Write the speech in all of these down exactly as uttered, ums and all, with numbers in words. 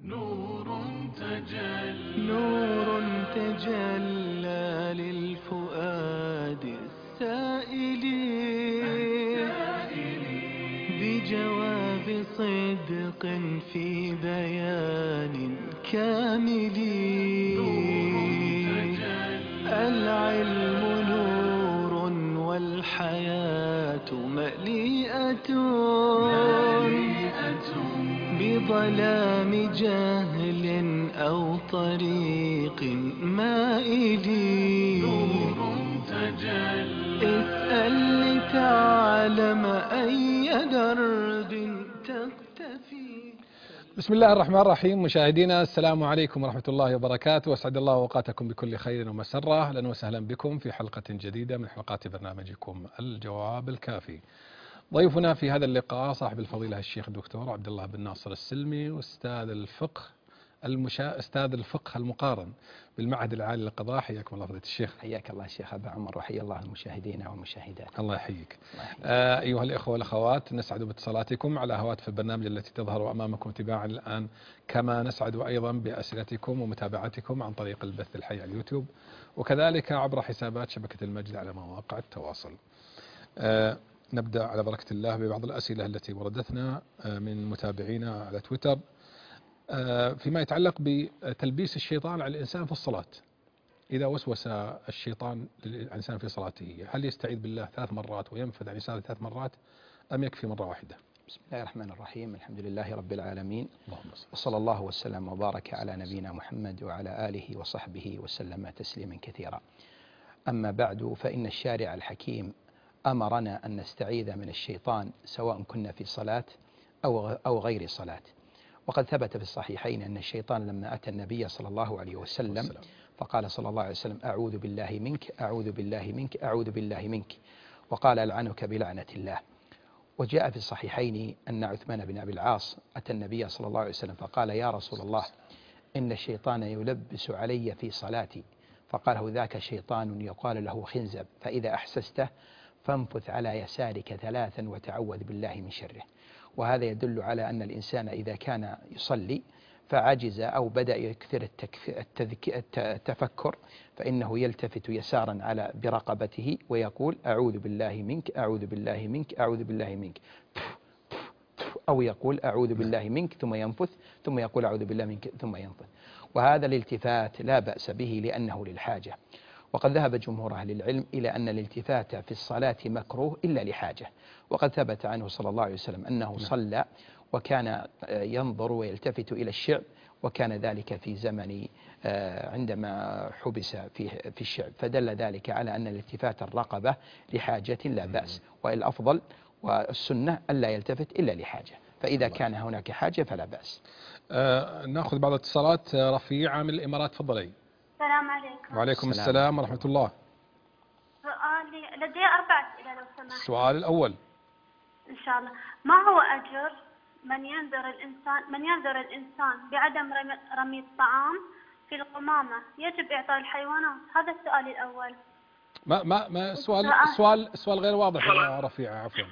نور تجلى نور تجلى للفؤاد السائل بجواب صدق في بيان كامل. العلم نور والحياة مليئة بظلام جهل أو طريق مائل. اسأل لتعلم أي درب تقتفي. بسم الله الرحمن الرحيم. مشاهدينا السلام عليكم ورحمة الله وبركاته، واسعد الله اوقاتكم بكل خير ومسرة. اهلا وسهلا بكم في حلقة جديدة من حلقات برنامجكم الجواب الكافي. ضيفنا في هذا اللقاء صاحب الفضيلة الشيخ الدكتور عبد الله بن ناصر السلمي، أستاذ الفقه المشا... أستاذ الفقه المقارن بالمعهد العالي للقضاء. حياكم الله فضيلة الشيخ. حياك الله الشيخ أبا عمر، وحيا الله المشاهدين والمشاهدات. الله يحييك. آه أيها الإخوة والأخوات، نسعد باتصالاتكم على هواتف البرنامج التي تظهر أمامكم تباعا الآن، كما نسعد أيضا بأسئلتكم ومتابعتكم عن طريق البث الحي على اليوتيوب، وكذلك عبر حسابات شبكة المجد على مواقع التواصل. آه نبدأ على بركة الله ببعض الأسئلة التي وردتنا من متابعينا على تويتر فيما يتعلق بتلبيس الشيطان على الإنسان في الصلاة. إذا وسوس الشيطان للإنسان في صلاته، هل يستعيذ بالله ثلاث مرات وينفذ عن يساره ثلاث مرات أم يكفي مرة واحدة؟ بسم الله الرحمن الرحيم. الحمد لله رب العالمين، وصلى الله وسلم وبارك على نبينا محمد وعلى آله وصحبه وسلم تسليما كثيرا. أما بعد، فإن الشارع الحكيم أمرنا أن نستعيذ من الشيطان سواء كنا في صلاة أو أو غير صلاة. وقد ثبت في الصحيحين أن الشيطان لما أتى النبي صلى الله عليه وسلم فقال صلى الله عليه وسلم: أعوذ بالله منك، أعوذ بالله منك، أعوذ بالله منك، وقال: ألعنك بلعنة الله. وجاء في الصحيحين أن عثمان بن أبي العاص أتى النبي صلى الله عليه وسلم فقال: يا رسول الله، إن الشيطان يلبس علي في صلاتي. فقال له: ذاك شيطان يقال له خنزب، فإذا أحسسته فانفث على يسارك ثلاثا وتعوذ بالله من شره. وهذا يدل على أن الإنسان إذا كان يصلي فعجز أو بدأ يكثر التفكر، فإنه يلتفت يسارا على برقبته ويقول: أعوذ بالله منك، أعوذ بالله منك، أعوذ بالله منك، أو يقول: أعوذ بالله منك، ثم ينفث، ثم يقول: أعوذ بالله منك، ثم ينفث. وهذا الالتفات لا بأس به لأنه للحاجة. وقد ذهب جمهور أهل العلم إلى أن الالتفات في الصلاة مكروه إلا لحاجة. وقد ثبت عنه صلى الله عليه وسلم أنه صلى وكان ينظر ويلتفت إلى الشعب، وكان ذلك في زمن عندما حبس في في الشعب، فدل ذلك على أن الالتفات الرقبة لحاجة لا بأس، والأفضل والسنة ألا يلتفت إلا لحاجة، فإذا كان هناك حاجة فلا بأس. آه نأخذ بعض الاتصالات. رفيعة من الإمارات، تفضلي. السلام عليكم. وعليكم السلام, السلام ورحمة الله. سؤالي لدي أربع أسئلة لو سمحت. السؤال الأول إن شاء الله: ما هو أجر من ينذر الإنسان من ينذر الإنسان بعدم رمي, رمي الطعام في القمامة يجب إعطاء الحيوانات؟ هذا السؤال الأول. ما ما ما السؤال السؤال السؤال غير واضح يا رفيعة، عفوا.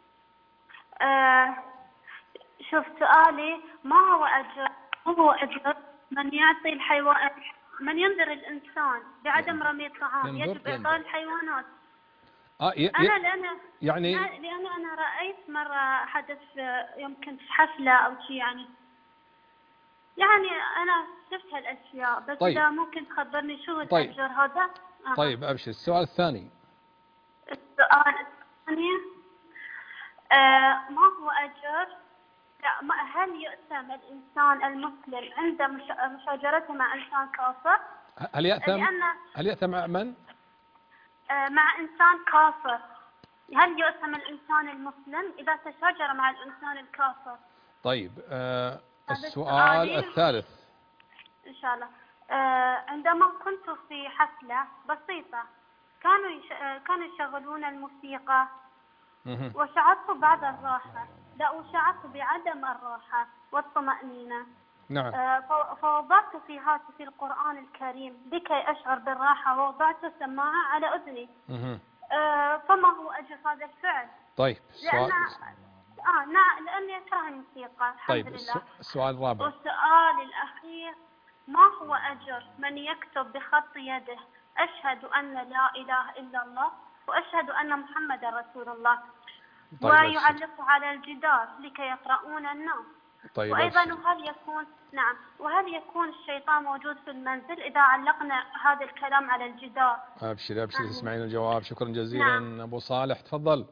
آه شوف سؤالي: ما هو أجر ما هو أجر من يعطي الحيوان من ينذر الإنسان بعدم رمي الطعام يجب إعطاء الحيوانات؟ آه ي... أنا لأن يعني لأن أنا رأيت مرة حدث يمكن في حفلة أو شيء، يعني يعني أنا شفت هالأشياء، بس طيب. إذا ممكن تخبرني شو طيب. الأجر هذا. آه. طيب أبشر. السؤال الثاني. السؤال الثاني: آه ما هو أجر هل يؤثم الإنسان المسلم عند مشاجرته مع إنسان كافر؟ هل يأثم هل يأثم مع من؟ مع إنسان كافر. هل يؤثم الإنسان المسلم إذا تشاجر مع الإنسان الكافر؟ طيب آه السؤال الثالث. إن شاء الله. آه عندما كنت في حفلة بسيطة كانوا يش... كانوا يشغلون الموسيقى وشعرت بعض الراحة، لا وشعرت بعدم الراحة والطمأنينة. نعم. آه فوضعت في هاتفي القرآن الكريم لكي أشعر بالراحة، ووضعت السماعة على أذني. آه فما هو أجر هذا الفعل؟ طيب. لأن اه نعم لاني اكره الموسيقى الحمد طيب لله. السؤال الرابع. والسؤال الاخير، ما هو اجر من يكتب بخط يده اشهد ان لا اله الا الله واشهد ان محمدا رسول الله، طيب ويعلقه على الجدار لكي يقرؤون الناس؟ طيب وايضا أبشر. هل يكون نعم وهل يكون الشيطان موجود في المنزل اذا علقنا هذا الكلام على الجدار؟ ابشر ابشر آمين. تسمعين الجواب. شكرا جزيلا. نعم. ابو صالح تفضل.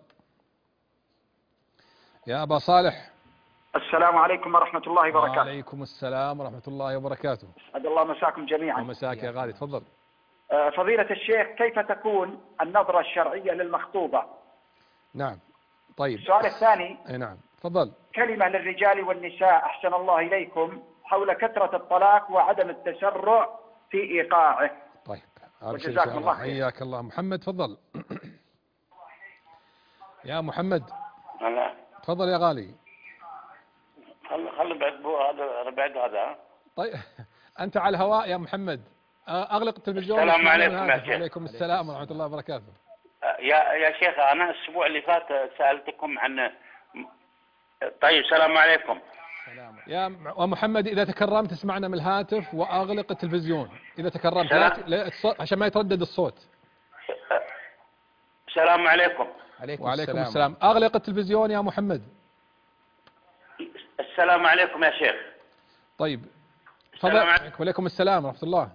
يا ابا صالح. السلام عليكم ورحمة الله وبركاته. وعليكم السلام ورحمة الله وبركاته. أسعد الله مساكم جميعا. ومساك يا غالي تفضل. آه، فضيلة الشيخ، كيف تكون النظرة الشرعية للمخطوبة؟ نعم. طيب السؤال الثاني. اي نعم تفضل. كلمة للرجال والنساء أحسن الله إليكم حول كثرة الطلاق وعدم التسرع في إيقاعه. طيب وجزاكم الله خير. حياك الله. محمد تفضل. يا محمد. هلا. تفضل يا غالي. خل خل بعد بو هذا بعد هذا. طيب أنت على الهواء يا محمد. أغلق التلفزيون. السلام عليكم يا شيخ. وعليكم السلام ورحمة الله وبركاته. يا يا شيخ أنا الأسبوع اللي فات سألتكم عن. طيب السلام عليكم. يا ومحمد إذا تكرمت اسمعنا من الهاتف وأغلق التلفزيون إذا تكرمت لا عشان ما يتردد الصوت. السلام عليكم. عليكم وعليكم السلام. السلام. أغلق التلفزيون يا محمد. السلام عليكم يا شيخ. طيب تفضل. وعليكم السلام ورحمة الله.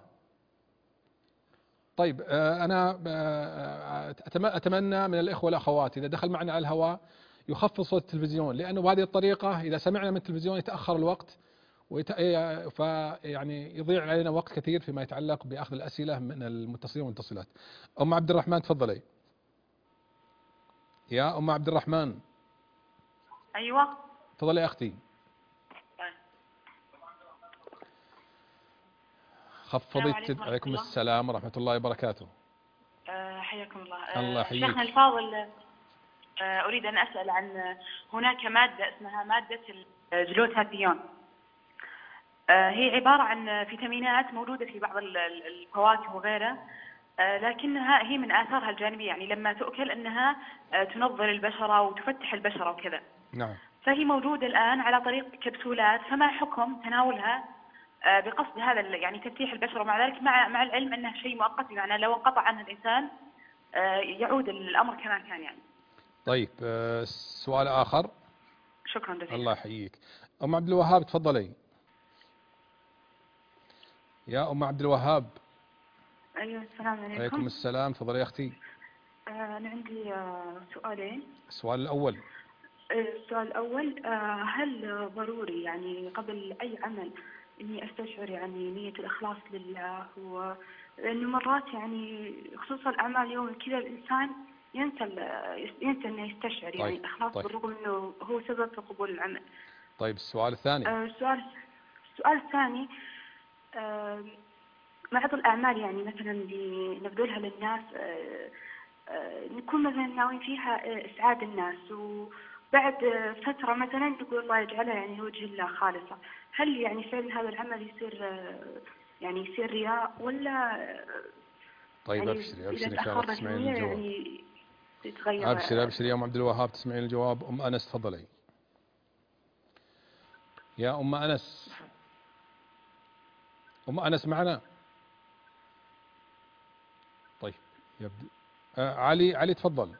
طيب أنا أتمنى من الإخوة والأخوات إذا دخل معنا على الهواء يخفض صوت التلفزيون، لأنه بهذه الطريقة إذا سمعنا من التلفزيون يتأخر الوقت ويت... فيعني يضيع علينا وقت كثير فيما يتعلق بأخذ الأسئلة من المتصلين والمتصلات. أم عبد الرحمن تفضلي. يا أم عبد الرحمن. أيوة تفضلي يا أختي. خفضي التد... عليكم السلام ورحمة الله وبركاته. أه حياكم الله. أه الله يحييك. شيخنا الفاضل، أه أريد أن أسأل عن هناك مادة اسمها مادة الجلوتاثيون. أه هي عبارة عن فيتامينات موجودة في بعض الفواكه وغيرها، أه لكنها هي من آثارها الجانبية يعني لما تؤكل أنها أه تنظر البشرة وتفتح البشرة وكذا. نعم. فهي موجودة الآن على طريق كبسولات، فما حكم تناولها بقصد هذا يعني تفتيح البشرة، مع ذلك مع مع العلم انه شيء مؤقت، يعني لو انقطع عنه الانسان يعود الامر كما كان يعني. طيب سؤال اخر. شكرا جزيلا. الله يحييك. ام عبد الوهاب تفضلي. يا ام عبد الوهاب. ايوه السلام عليكم. وعليكم السلام. تفضلي يا اختي. انا عندي سؤالين. السؤال الاول. السؤال الاول، هل ضروري يعني قبل اي عمل إني أستشعر يعني نية الإخلاص لله؟ ولأنه مرات يعني خصوصا الأعمال اليوم كذا الإنسان ينسى ينسى إنه يستشعر طيب. يعني الإخلاص طيب. بالرغم إنه هو سبب في قبول العمل. طيب السؤال الثاني. آه السؤال السؤال الثاني، آه بعض الأعمال يعني مثلا اللي نبذلها للناس آه آه نكون مثلا ناويين فيها آه إسعاد الناس، وبعد فترة مثلا نقول الله يجعلها يعني لوجه الله خالصة، هل يعني فعل هذا العمل يصير يعني يصير رياء ولا؟ طيب يعني ابشري ابشري ان شاء الله تسمعين الجواب. يعني يتغير. ابشري ابشري يا ام عبد الوهاب تسمعين الجواب. ام انس تفضلي. يا ام انس. ام انس معنا؟ طيب يبدو آه علي علي تفضل.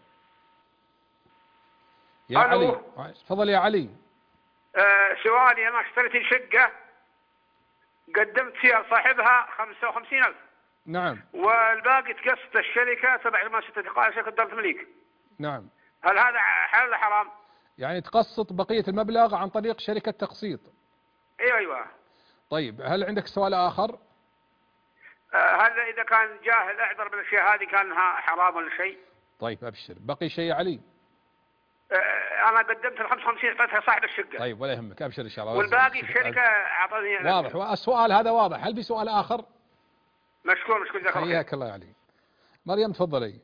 يا علي تفضل يا علي. آه سؤالي، أنا اشتريت شقة قدمت فيها صاحبها خمسة وخمسين ألف. نعم. والباقي تقسط الشركة تبع ما ستة شركة دار تمليك. نعم. هل هذا حلال ولا حرام؟ يعني تقسط بقية المبلغ عن طريق شركة تقسيط. ايوه ايوه. طيب هل عندك سؤال آخر؟ آه هل إذا كان جاهل اعذر بالأشياء هذه كانها حرام ولا شيء؟ طيب أبشر. بقي شيء يا علي؟ أنا قدمت ال خمسة وخمسين أعطيتها صاحب الشقة. طيب ولا يهمك أبشر إن شاء الله. والباقي الشركة أعطاني. واضح. والسؤال هذا واضح. هل في سؤال آخر؟ مشكور مشكور جزاك الله خير. حياك الله يا علي. مريم تفضلي.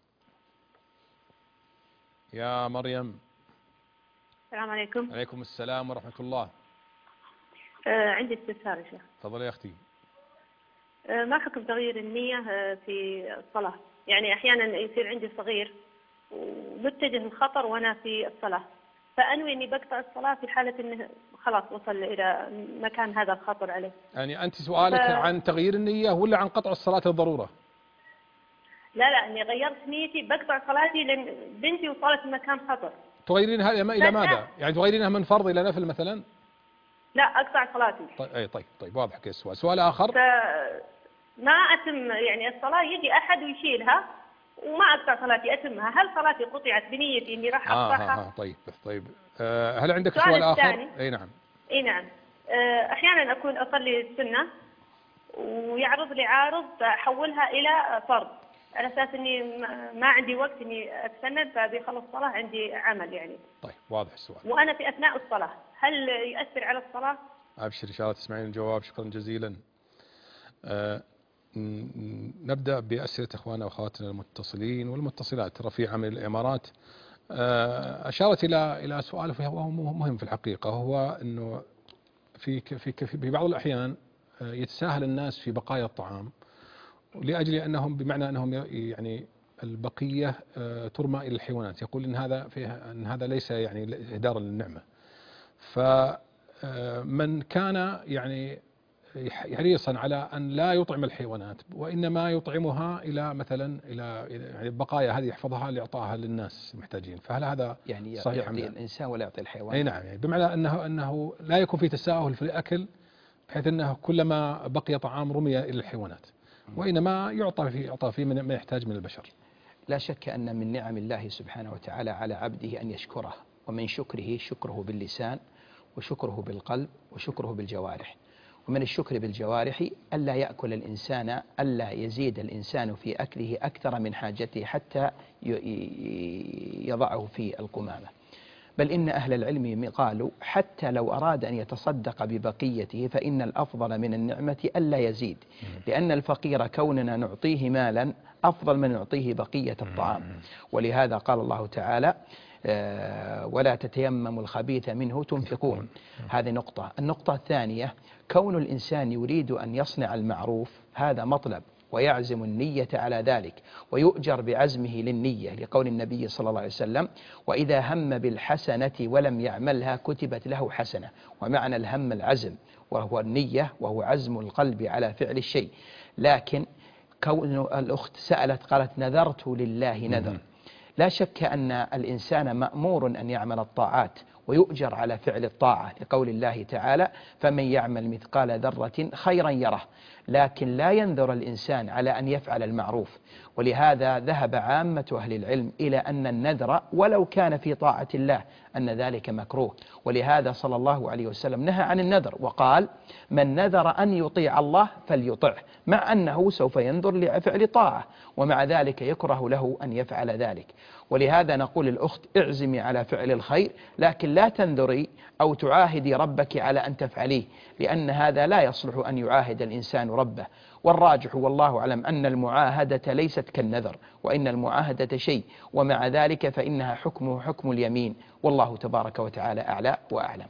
يا مريم. السلام عليكم. عليكم السلام ورحمة الله. آه عندي استفسار يا شيخ. تفضلي يا أختي. آه ما حكم تغيير النية في الصلاة؟ يعني أحيانا يصير عندي صغير ومتجه الخطر وأنا في الصلاة، فأنوي إني بقطع الصلاة في حالة إنه خلاص وصل إلى مكان هذا الخطر عليه. يعني أنت سؤالك ف... عن تغيير النية ولا عن قطع الصلاة للضرورة؟ لا لا إني غيرت نيتي بقطع صلاتي لأن بنتي وصلت لمكان خطر. تغيرينها إلى ماذا؟ يعني تغيرينها من فرض إلى نفل مثلا؟ لا أقطع صلاتي. طيب أي طيب طيب واضح كيف السؤال. سؤال آخر. ما أتم يعني الصلاة يجي أحد ويشيلها وما أقطع صلاتي أتمها، هل صلاتي قطعت بنيتي إني راح أقطعها؟ آه, آه طيب طيب آه هل عندك سؤال آخر؟ أي نعم. أي نعم. آه أحيانا أكون أصلي السنة ويعرض لي عارض أحولها إلى فرض على أساس إني ما عندي وقت إني أتسند فبيخلص الصلاة عندي عمل يعني. طيب واضح السؤال. وأنا في أثناء الصلاة هل يؤثر على الصلاة؟ أبشر إن شاء الله تسمعين الجواب. شكرا جزيلا. آه نبدأ بأسئلة إخواننا وأخواتنا المتصلين والمتصلات. رفيعة من الإمارات آه أشارت إلى إلى سؤال وهو مهم في الحقيقة، هو أنه في في في بعض الأحيان يتساهل الناس في بقايا الطعام لأجل أنهم بمعنى أنهم يعني البقية ترمى إلى الحيوانات، يقول إن هذا فيها أن هذا ليس يعني إهدارا للنعمة. فمن كان يعني حريصا على أن لا يطعم الحيوانات وإنما يطعمها إلى مثلا إلى يعني البقايا هذه يحفظها لإعطائها للناس المحتاجين، فهل هذا يعني صحيح؟ يعطي الإنسان ولا يعطي الحيوان؟ أي نعم، يعني بمعنى أنه أنه لا يكون في تساهل في الأكل بحيث أنه كلما بقي طعام رمي إلى الحيوانات، وإنما يعطى في يعطى فيه من ما يحتاج من البشر. لا شك أن من نعم الله سبحانه وتعالى على عبده أن يشكره، ومن شكره شكره باللسان وشكره بالقلب وشكره بالجوارح. ومن الشكر بالجوارح ألا يأكل الإنسان ألا يزيد الإنسان في أكله أكثر من حاجته حتى يضعه في القمامة، بل إن أهل العلم قالوا حتى لو أراد أن يتصدق ببقيته فإن الأفضل من النعمة ألا يزيد، لأن الفقير كوننا نعطيه مالا أفضل من نعطيه بقية الطعام. ولهذا قال الله تعالى ولا تتيمموا الخبيث منه تنفقون. هذه نقطة. النقطة الثانية كون الإنسان يريد أن يصنع المعروف هذا مطلب، ويعزم النية على ذلك ويؤجر بعزمه للنية، لقول النبي صلى الله عليه وسلم وإذا هم بالحسنة ولم يعملها كتبت له حسنة. ومعنى الهم العزم وهو النية وهو عزم القلب على فعل الشيء. لكن كون الأخت سألت قالت نذرت لله نذر، لا شك أن الإنسان مأمور أن يعمل الطاعات ويؤجر على فعل الطاعة، لقول الله تعالى فمن يعمل مثقال ذرة خيرا يره، لكن لا ينذر الإنسان على أن يفعل المعروف. ولهذا ذهب عامة أهل العلم إلى أن النذر ولو كان في طاعة الله أن ذلك مكروه. ولهذا صلى الله عليه وسلم نهى عن النذر وقال من نذر أن يطيع الله فليطعه، مع أنه سوف ينذر لفعل طاعة ومع ذلك يكره له أن يفعل ذلك. ولهذا نقول الأخت اعزمي على فعل الخير، لكن لا تنذري أو تعاهدي ربك على أن تفعليه، لأن هذا لا يصلح أن يعاهد الإنسان ربه. والراجح والله أعلم أن المعاهدة ليست كالنذر، وإن المعاهدة شيء ومع ذلك فإنها حكمه حكم اليمين، والله تبارك وتعالى أعلى وأعلم.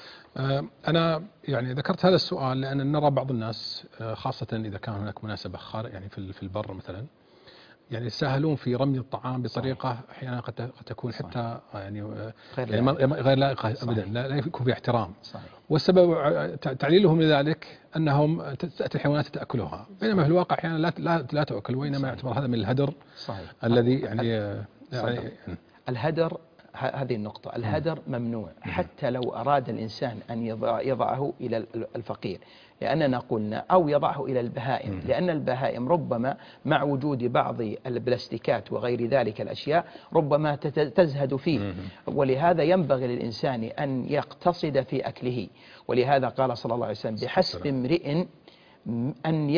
أنا يعني ذكرت هذا السؤال لأن نرى بعض الناس خاصة إذا كان هناك مناسبة خارج يعني في البر مثلا يعني يسهلون في رمي الطعام بطريقة أحيانا قد تكون حتى يعني غير يعني غير لائقة أبدا، لا يكون فيها احترام. صحيح. والسبب تعليلهم لذلك أنهم تأتي الحيوانات تأكلها، بينما في الواقع أحيانا لا لا لا تأكل، وإنما يعتبر هذا من الهدر. صحيح. الذي يعني, يعني الهدر هذه النقطة. الهدر ممنوع حتى لو أراد الإنسان أن يضعه إلى الفقير، لأننا قلنا أو يضعه إلى البهائم، لأن البهائم ربما مع وجود بعض البلاستيكات وغير ذلك الأشياء ربما تزهد فيه، ولهذا ينبغي للإنسان أن يقتصد في أكله. ولهذا قال صلى الله عليه وسلم بحسب امرئ أن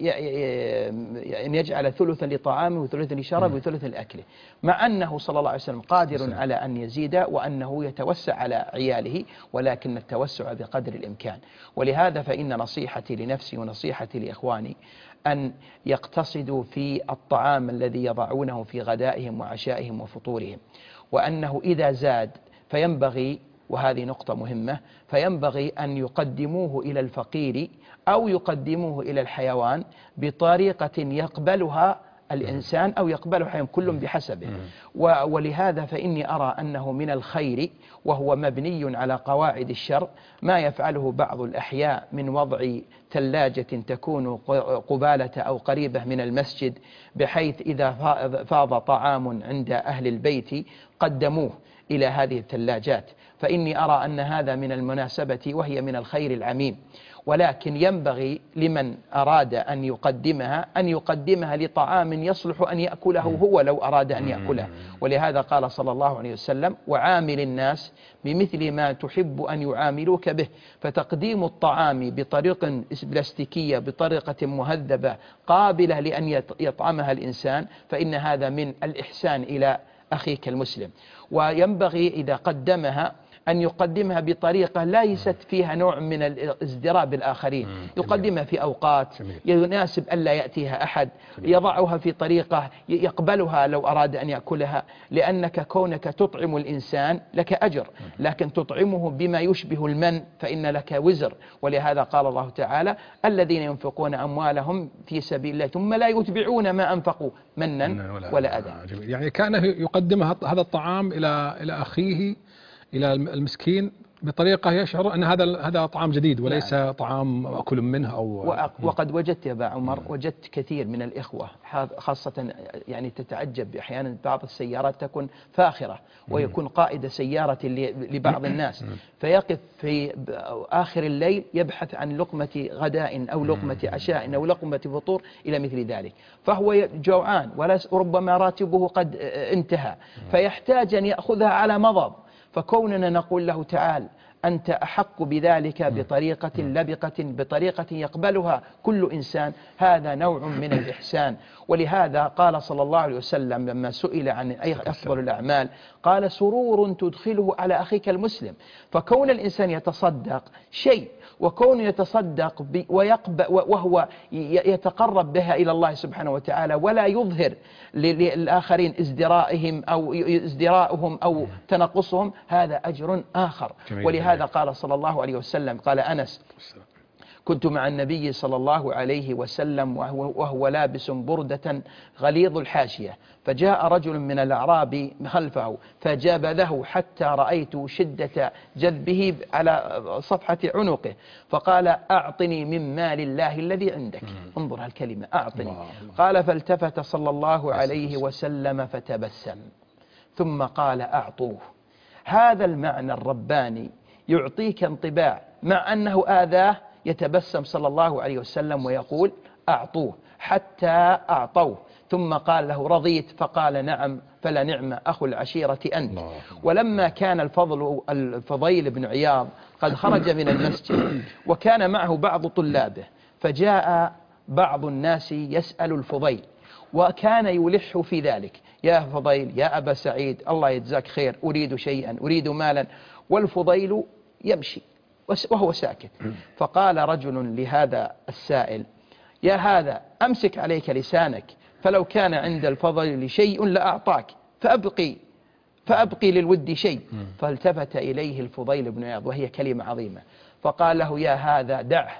يجعل ثلثا لطعامه وثلثا لشرابه وثلثا لأكله، مع أنه صلى الله عليه وسلم قادر على أن يزيد وأنه يتوسع على عياله، ولكن التوسع بقدر الإمكان. ولهذا فإن نصيحتي لنفسي ونصيحتي لإخواني أن يقتصدوا في الطعام الذي يضعونه في غدائهم وعشائهم وفطورهم، وأنه إذا زاد فينبغي، وهذه نقطة مهمة، فينبغي أن يقدموه إلى الفقير أو يقدموه إلى الحيوان بطريقة يقبلها الإنسان أو يقبله حياة، كل بحسبه. ولهذا فإني أرى أنه من الخير، وهو مبني على قواعد الشرع، ما يفعله بعض الأحياء من وضع ثلاجة تكون قبالة أو قريبة من المسجد، بحيث إذا فاض طعام عند أهل البيت قدموه إلى هذه الثلاجات. فإني أرى أن هذا من المناسبة وهي من الخير العميم، ولكن ينبغي لمن أراد أن يقدمها أن يقدمها لطعام يصلح أن يأكله هو لو أراد أن يأكله. ولهذا قال صلى الله عليه وسلم: وعامل الناس بمثل ما تحب أن يعاملوك به. فتقديم الطعام بطريقة بلاستيكية بطريقة مهذبة قابلة لأن يطعمها الإنسان، فإن هذا من الإحسان إلى أخيك المسلم. وينبغي إذا قدمها أن يقدمها بطريقة ليست فيها نوع من الازدراء بالآخرين، يقدمها في أوقات يناسب ألا يأتيها أحد، يضعها في طريقة يقبلها لو أراد أن يأكلها، لأنك كونك تطعم الإنسان لك أجر، لكن تطعمه بما يشبه المن فإن لك وزر. ولهذا قال الله تعالى: الذين ينفقون أموالهم في سبيل الله ثم لا يتبعون ما أنفقوا منا ولا أذى. يعني كان يقدم هذا الطعام إلى إلى أخيه، إلى المسكين، بطريقة يشعر أن هذا هذا طعام جديد وليس نعم. طعام أكل منه. أو وقد وجدت يا أبا عمر، وجدت كثير من الإخوة خاصة يعني تتعجب أحيانا بعض السيارات تكون فاخرة ويكون قائد سيارة لبعض الناس، فيقف في آخر الليل يبحث عن لقمة غداء أو لقمة عشاء أو لقمة فطور إلى مثل ذلك، فهو جوعان وربما راتبه قد انتهى، فيحتاج أن يأخذها على مضض. فكوننا نقول له: تعال أنت أحق بذلك بطريقة لبقة، بطريقة يقبلها كل إنسان، هذا نوع من الإحسان. ولهذا قال صلى الله عليه وسلم لما سئل عن أي أفضل الأعمال قال: سرور تدخله على أخيك المسلم. فكون الإنسان يتصدق شيء، وكون يتصدق ويقبل وهو يتقرب بها إلى الله سبحانه وتعالى ولا يظهر للآخرين ازدرائهم أو ازدراءهم أو تنقصهم، هذا أجر آخر. ولهذا قال صلى الله عليه وسلم، قال أنس: كنت مع النبي صلى الله عليه وسلم وهو, وهو لابس بردة غليظ الحاشية، فجاء رجل من الأعراب خلفه فجابذه حتى رأيت شدة جذبه على صفحة عنقه، فقال: أعطني من مال الله الذي عندك. انظر هالكلمة، أعطني. قال: فالتفت صلى الله عليه وسلم فتبسم ثم قال: أعطوه. هذا المعنى الرباني يعطيك انطباع، مع أنه آذاه يتبسم صلى الله عليه وسلم ويقول: أعطوه، حتى أعطوه. ثم قال له: رضيت؟ فقال: نعم، فلا نعم أخو العشيرة أنت. ولما كان الفضل الفضيل بن عياض قد خرج من المسجد وكان معه بعض طلابه، فجاء بعض الناس يسأل الفضيل وكان يلح في ذلك: يا فضيل، يا أبا سعيد، الله يجزاك خير، أريد شيئا، أريد مالا. والفضيل يمشي وهو ساكت. فقال رجل لهذا السائل: يا هذا، أمسك عليك لسانك، فلو كان عند الفضل شيء لأعطاك، فأبقي فأبقي للود شيء. فالتفت إليه الفضيل بن عياض وهي كلمة عظيمة، فقال له: يا هذا، دعه،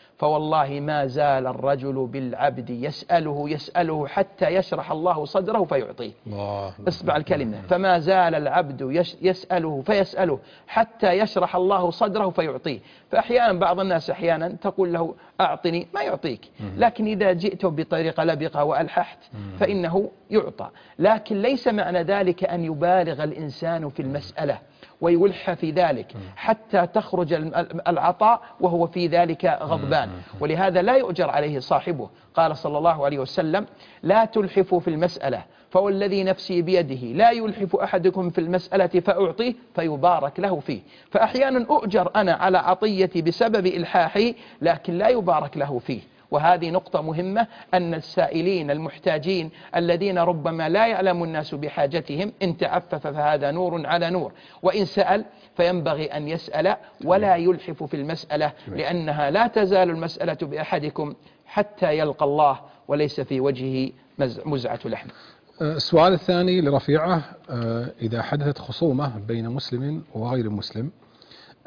فوالله ما زال الرجل بالعبد يسأله يسأله حتى يشرح الله صدره فيعطيه. اسمع الكلمة: فما زال العبد يسأله فيسأله حتى يشرح الله صدره فيعطيه. فأحيانا بعض الناس أحيانا تقول له: أعطني، ما يعطيك، لكن إذا جئت بطريقة لبقة وألححت فإنه يعطى. لكن ليس معنى ذلك أن يبالغ الإنسان في المسألة ويلح في ذلك حتى تخرج العطاء وهو في ذلك غضبان، ولهذا لا يؤجر عليه صاحبه. قال صلى الله عليه وسلم: لا تلحفوا في المسألة، فوالذي نفسي بيده لا يلحف أحدكم في المسألة فأعطيه فيبارك له فيه. فأحيانا أؤجر أنا على عطيتي بسبب إلحاحي، لكن لا يبارك له فيه. وهذه نقطة مهمة، أن السائلين المحتاجين الذين ربما لا يعلم الناس بحاجتهم، إن تعفف فهذا نور على نور، وإن سأل فينبغي أن يسأل ولا يلحف في المسألة، لأنها لا تزال المسألة بأحدكم حتى يلقى الله وليس في وجهه مزعة لحم. السؤال الثاني لرفيعة: إذا حدثت خصومة بين مسلم وغير مسلم،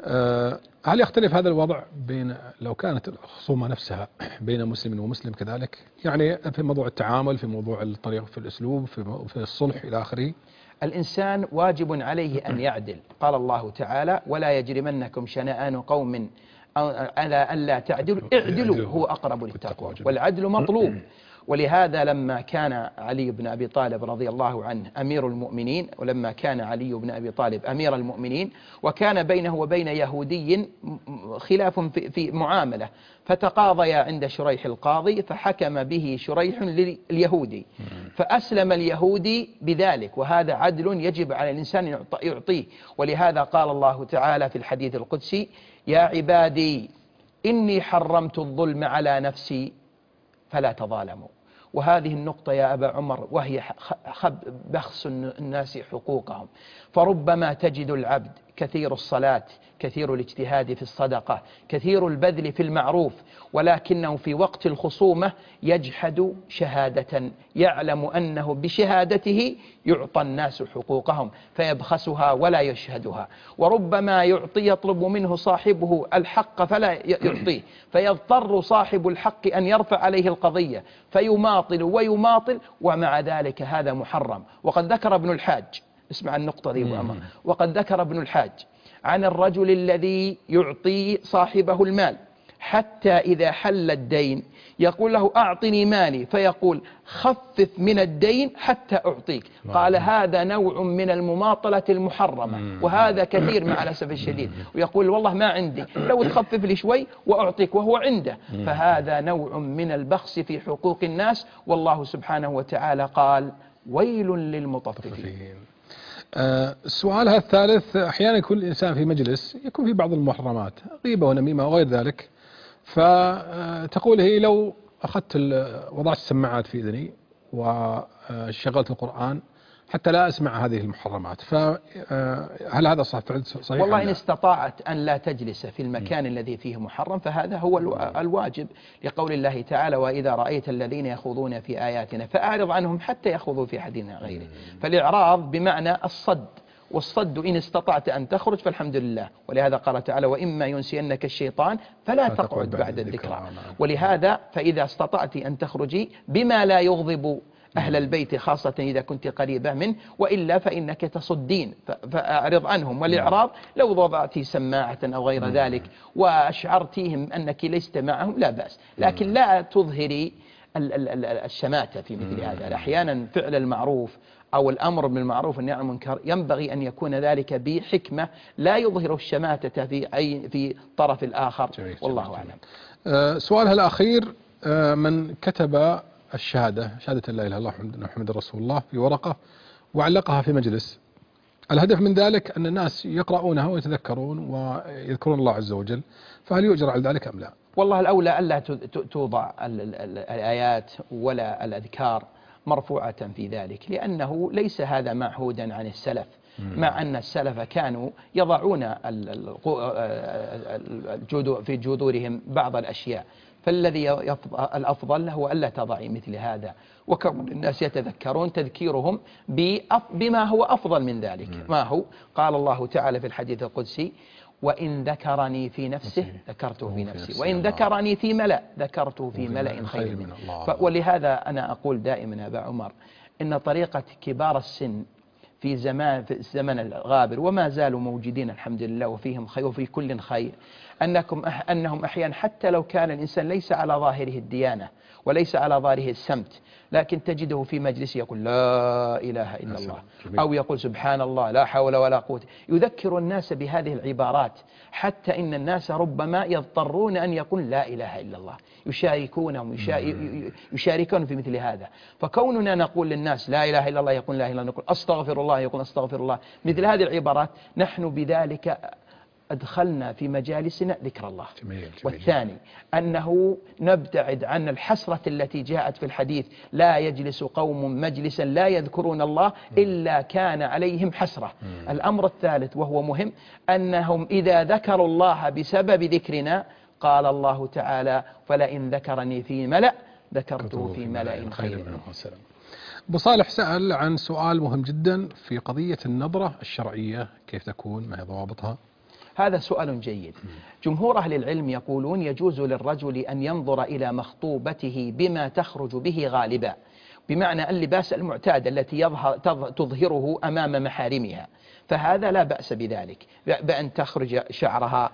أه هل يختلف هذا الوضع بين لو كانت الخصومة نفسها بين مسلم ومسلم كذلك؟ يعني في موضوع التعامل، في موضوع الطريقة، في الأسلوب، في في الصلح إلى آخره. الإنسان واجب عليه أن يعدل. قال الله تعالى: ولا يجرمنكم شنآن قوم على ألا تعدلوا اعدلوا هو أقرب للتقوى. والعدل مطلوب. ولهذا لما كان علي بن أبي طالب رضي الله عنه أمير المؤمنين، ولما كان علي بن أبي طالب أمير المؤمنين وكان بينه وبين يهودي خلاف في معاملة، فتقاضيا عند شريح القاضي فحكم به شريح لليهودي، فأسلم اليهودي بذلك، وهذا عدل يجب على الإنسان يعطيه. ولهذا قال الله تعالى في الحديث القدسي: يا عبادي إني حرمت الظلم على نفسي فلا تظالموا. وهذه النقطة يا أبا عمر وهي بخس الناس حقوقهم. فربما تجد العبد كثير الصلاة، كثير الاجتهاد في الصدقة، كثير البذل في المعروف، ولكنه في وقت الخصومة يجحد شهادة يعلم أنه بشهادته يعطى الناس حقوقهم فيبخسها ولا يشهدها. وربما يعطي يطلب منه صاحبه الحق فلا يعطيه، فيضطر صاحب الحق أن يرفع عليه القضية فيماطل ويماطل، ومع ذلك هذا محرم. وقد ذكر ابن الحاج، اسمع النقطة دي وأمر، وقد ذكر ابن الحاج عن الرجل الذي يعطي صاحبه المال حتى إذا حل الدين يقول له: أعطني مالي، فيقول: خفف من الدين حتى أعطيك. قال: هذا نوع من المماطلة المحرمة، وهذا كثير مع الأسف الشديد. ويقول: والله ما عندي، لو تخفف لي شوي وأعطيك، وهو عنده. فهذا نوع من البخس في حقوق الناس. والله سبحانه وتعالى قال: ويل للمطففين. آه السؤال هذا الثالث: أحيانا يكون الإنسان في مجلس يكون في بعض المحرمات، غيبة ونميمة وغير ذلك، فتقول هي لو أخذت وضعت السماعات في إذني وشغلت القرآن حتى لا أسمع هذه المحرمات، فهل هذا صحيح؟ والله إن استطاعت أن لا تجلس في المكان م. الذي فيه محرم فهذا هو الواجب، لقول الله تعالى: وإذا رأيت الذين يخوضون في آياتنا فأعرض عنهم حتى يخوضوا في حديث غيره. فالإعراض بمعنى الصد، والصد إن استطعت أن تخرج فالحمد لله. ولهذا قال تعالى: وإما ينسينك الشيطان فلا تقعد بعد الذكرى. ولهذا فإذا استطعت أن تخرجي بما لا يغضب أهل البيت، خاصة إذا كنت قريبة منه، وإلا فإنك تصدين فأعرض عنهم. والإعراض لو وضعت سماعة أو غير ذلك وأشعرتيهم أنك لست معهم لا بأس، لكن لا تظهري الشماتة في مثل هذا. أحيانا فعل المعروف أو الأمر بالمعروف والنهي عن المنكر ينبغي أن يكون ذلك بحكمة لا يظهر الشماتة في أي في طرف الآخر. والله أعلم. أه سؤالها الأخير: أه من كتب الشهادة شهادة لا إله إلا الله محمد رسول الله في ورقة وعلقها في مجلس، الهدف من ذلك أن الناس يقرؤونها ويتذكرون ويذكرون الله عز وجل، فهل يؤجر على ذلك أم لا؟ والله الأولى ألا توضع الآيات ولا الأذكار مرفوعة في ذلك، لأنه ليس هذا معهودا عن السلف، مع أن السلف كانوا يضعون في جذورهم بعض الأشياء. فالذي الأفضل هو ألا تضعي مثل هذا، وكون الناس يتذكرون تذكيرهم بما هو أفضل من ذلك. ما هو؟ قال الله تعالى في الحديث القدسي: وإن ذكرني في نفسه ذكرته في نفسي، وإن ذكرني في ملأ ذكرته في ملأ خير منه. ولهذا أنا أقول دائما يا أبا عمر إن طريقة كبار السن في زمان في الزمن الغابر وما زالوا موجودين الحمد لله وفيهم خير وفي كل خير، أنكم أح أنهم أحيانا حتى لو كان الإنسان ليس على ظاهره الديانة وليس على ظاهره السمت، لكن تجده في مجلس يقول لا إله إلا الله، أو يقول سبحان الله لا حول ولا قوة، يذكر الناس بهذه العبارات حتى إن الناس ربما يضطرون أن يقول لا إله إلا الله، يشاركونهم يشاركون في مثل هذا. فكوننا نقول للناس لا إله إلا الله يقول لا إله إلا الله، نقول أستغفر الله يقول أستغفر الله، مثل هذه العبارات نحن بذلك أدخلنا في مجالسنا ذكر الله. جميل جميل. والثاني أنه نبتعد عن الحسرة التي جاءت في الحديث: لا يجلس قوم مجلسا لا يذكرون الله إلا كان عليهم حسرة. مم. الأمر الثالث وهو مهم أنهم إذا ذكروا الله بسبب ذكرنا قال الله تعالى: فلئن ذكرني في ملأ ذكرته في ملأ خير منه. أبو صالح سأل عن سؤال مهم جدا في قضية النظرة الشرعية، كيف تكون، ما هي ضوابطها؟ هذا سؤال جيد. جمهور أهل العلم يقولون يجوز للرجل أن ينظر إلى مخطوبته بما تخرج به غالبا، بمعنى اللباس المعتاد التي يظهر تظهره أمام محارمها، فهذا لا بأس بذلك، بأن تخرج شعرها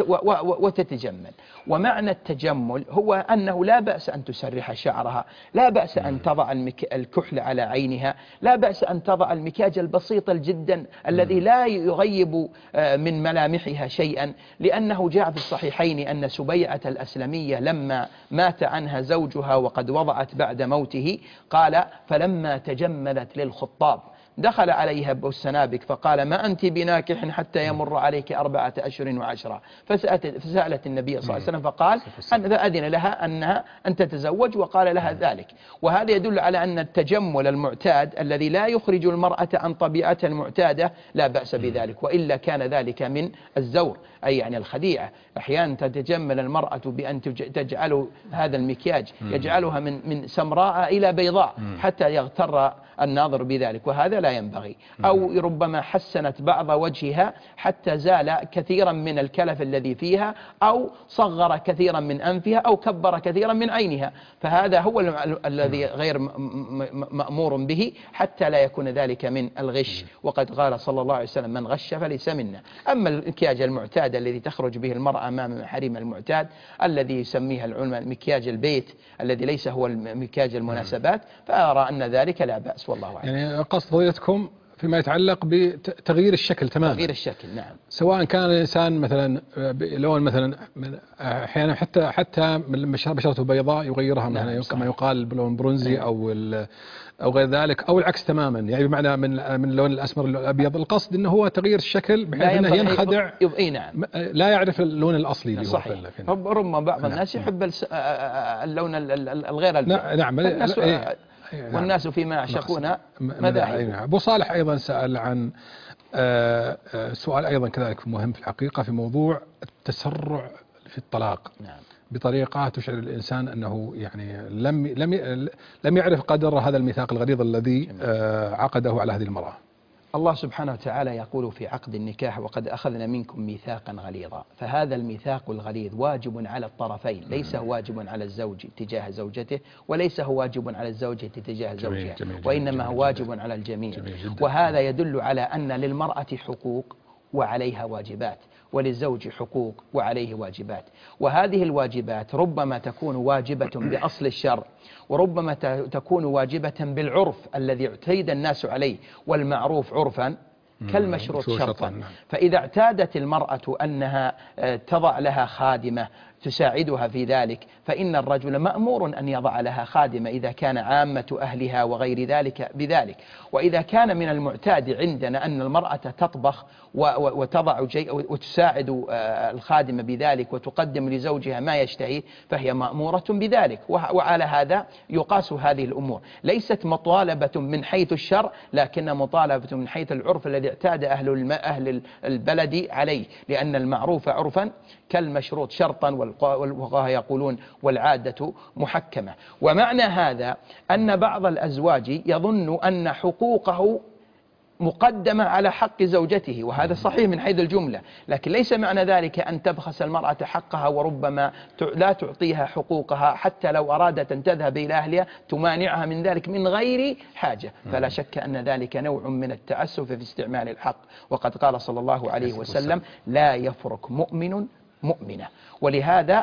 وتتجمل. ومعنى التجمل هو أنه لا بأس أن تسرح شعرها، لا بأس أن تضع الكحل على عينها، لا بأس أن تضع المكياج البسيط جدا الذي لا يغيب من ملامحها شيئا، لأنه جاء في الصحيحين أن سبيعة الأسلمية لما مات عنها زوجها وقد وضعت بعد موته، قال فلما تجملت للخطاب دخل عليها أبو السنابك فقال ما أنت بناكح حتى يمر عليك أربعة أشهر وعشرة، فسألت النبي صلى الله عليه وسلم فقال أن فأذن لها أنها أن تتزوج وقال لها ذلك. وهذا يدل على أن التجمل المعتاد الذي لا يخرج المرأة عن طبيعتها المعتادة لا بأس بذلك، وإلا كان ذلك من الزور، أي يعني الخديعة. أحيانا تتجمل المرأة بأن تجعل هذا المكياج يجعلها من من سمراء إلى بيضاء حتى يغتر الناظر بذلك، وهذا لا ينبغي. أو ربما حسنت بعض وجهها حتى زال كثيرا من الكلف الذي فيها، أو صغر كثيرا من أنفها، أو كبر كثيرا من عينها، فهذا هو الذي غير مأمور به حتى لا يكون ذلك من الغش. وقد قال صلى الله عليه وسلم من غش فليس منا. أما المكياج المعتاد الذي تخرج به المرأة أمام محارم المعتاد الذي يسميها العلماء مكياج البيت الذي ليس هو مكياج المناسبات، فأرى أن ذلك لا بأس والله أعلم. يعني قصد فضيلتكم فيما يتعلق بتغيير الشكل تماما. تغيير الشكل نعم. سواء كان الإنسان مثلا لون مثلا أحيانا حتى حتى من بشرته بيضاء يغيرها مثلا نعم كما يقال بلون برونزي نعم. أو أو غير ذلك، أو العكس تماما، يعني بمعنى من من اللون الأسمر للأبيض. القصد إنه هو تغيير الشكل بحيث أنه ينخدع يبقي نعم. لا يعرف اللون الأصلي اللي صحيح. ربما بعض نعم. الناس يحب اللون الغير البيض نعم. الناس إيه. والناس فيما يعشقون مذاهب. أبو صالح أيضا سأل عن سؤال أيضا كذلك مهم في الحقيقة في موضوع التسرع في الطلاق نعم. بطريقة تشعر الإنسان أنه يعني لم لم لم يعرف قدر هذا الميثاق الغليظ الذي عقده على هذه المرأة. الله سبحانه وتعالى يقول في عقد النكاح وقد أخذنا منكم ميثاقا غليظا، فهذا الميثاق الغليظ واجب على الطرفين، ليس واجب على الزوج تجاه زوجته وليس هو واجب على الزوجة تجاه زوجها، وإنما هو واجب على الجميع. وهذا يدل على أن للمرأة حقوق وعليها واجبات، وللزوج حقوق وعليه واجبات، وهذه الواجبات ربما تكون واجبة بأصل الشرع، وربما تكون واجبة بالعرف الذي اعتاد الناس عليه، والمعروف عرفا كالمشروط شرطا. فإذا اعتادت المرأة أنها تضع لها خادمة تساعدها في ذلك، فإن الرجل مأمور أن يضع لها خادمة إذا كان عامة أهلها وغير ذلك بذلك. وإذا كان من المعتاد عندنا أن المرأة تطبخ وتضع وتساعد الخادمة بذلك وتقدم لزوجها ما يشتهي، فهي مأمورة بذلك. وعلى هذا يقاس هذه الأمور، ليست مطالبة من حيث الشرع، لكن مطالبة من حيث العرف الذي اعتاد أهل أهل البلد عليه، لأن المعروف عرفا كالمشروط شرطا، والفقهاء يقولون والعادة محكمة. ومعنى هذا أن بعض الأزواج يظن أن حقوقه مقدمة على حق زوجته، وهذا صحيح من حيث الجملة، لكن ليس معنى ذلك أن تبخس المرأة حقها وربما لا تعطيها حقوقها، حتى لو أرادت أن تذهب إلى أهلها تمانعها من ذلك من غير حاجة. فلا شك أن ذلك نوع من التعسف في استعمال الحق. وقد قال صلى الله عليه وسلم لا يفرق مؤمن مؤمنة، ولهذا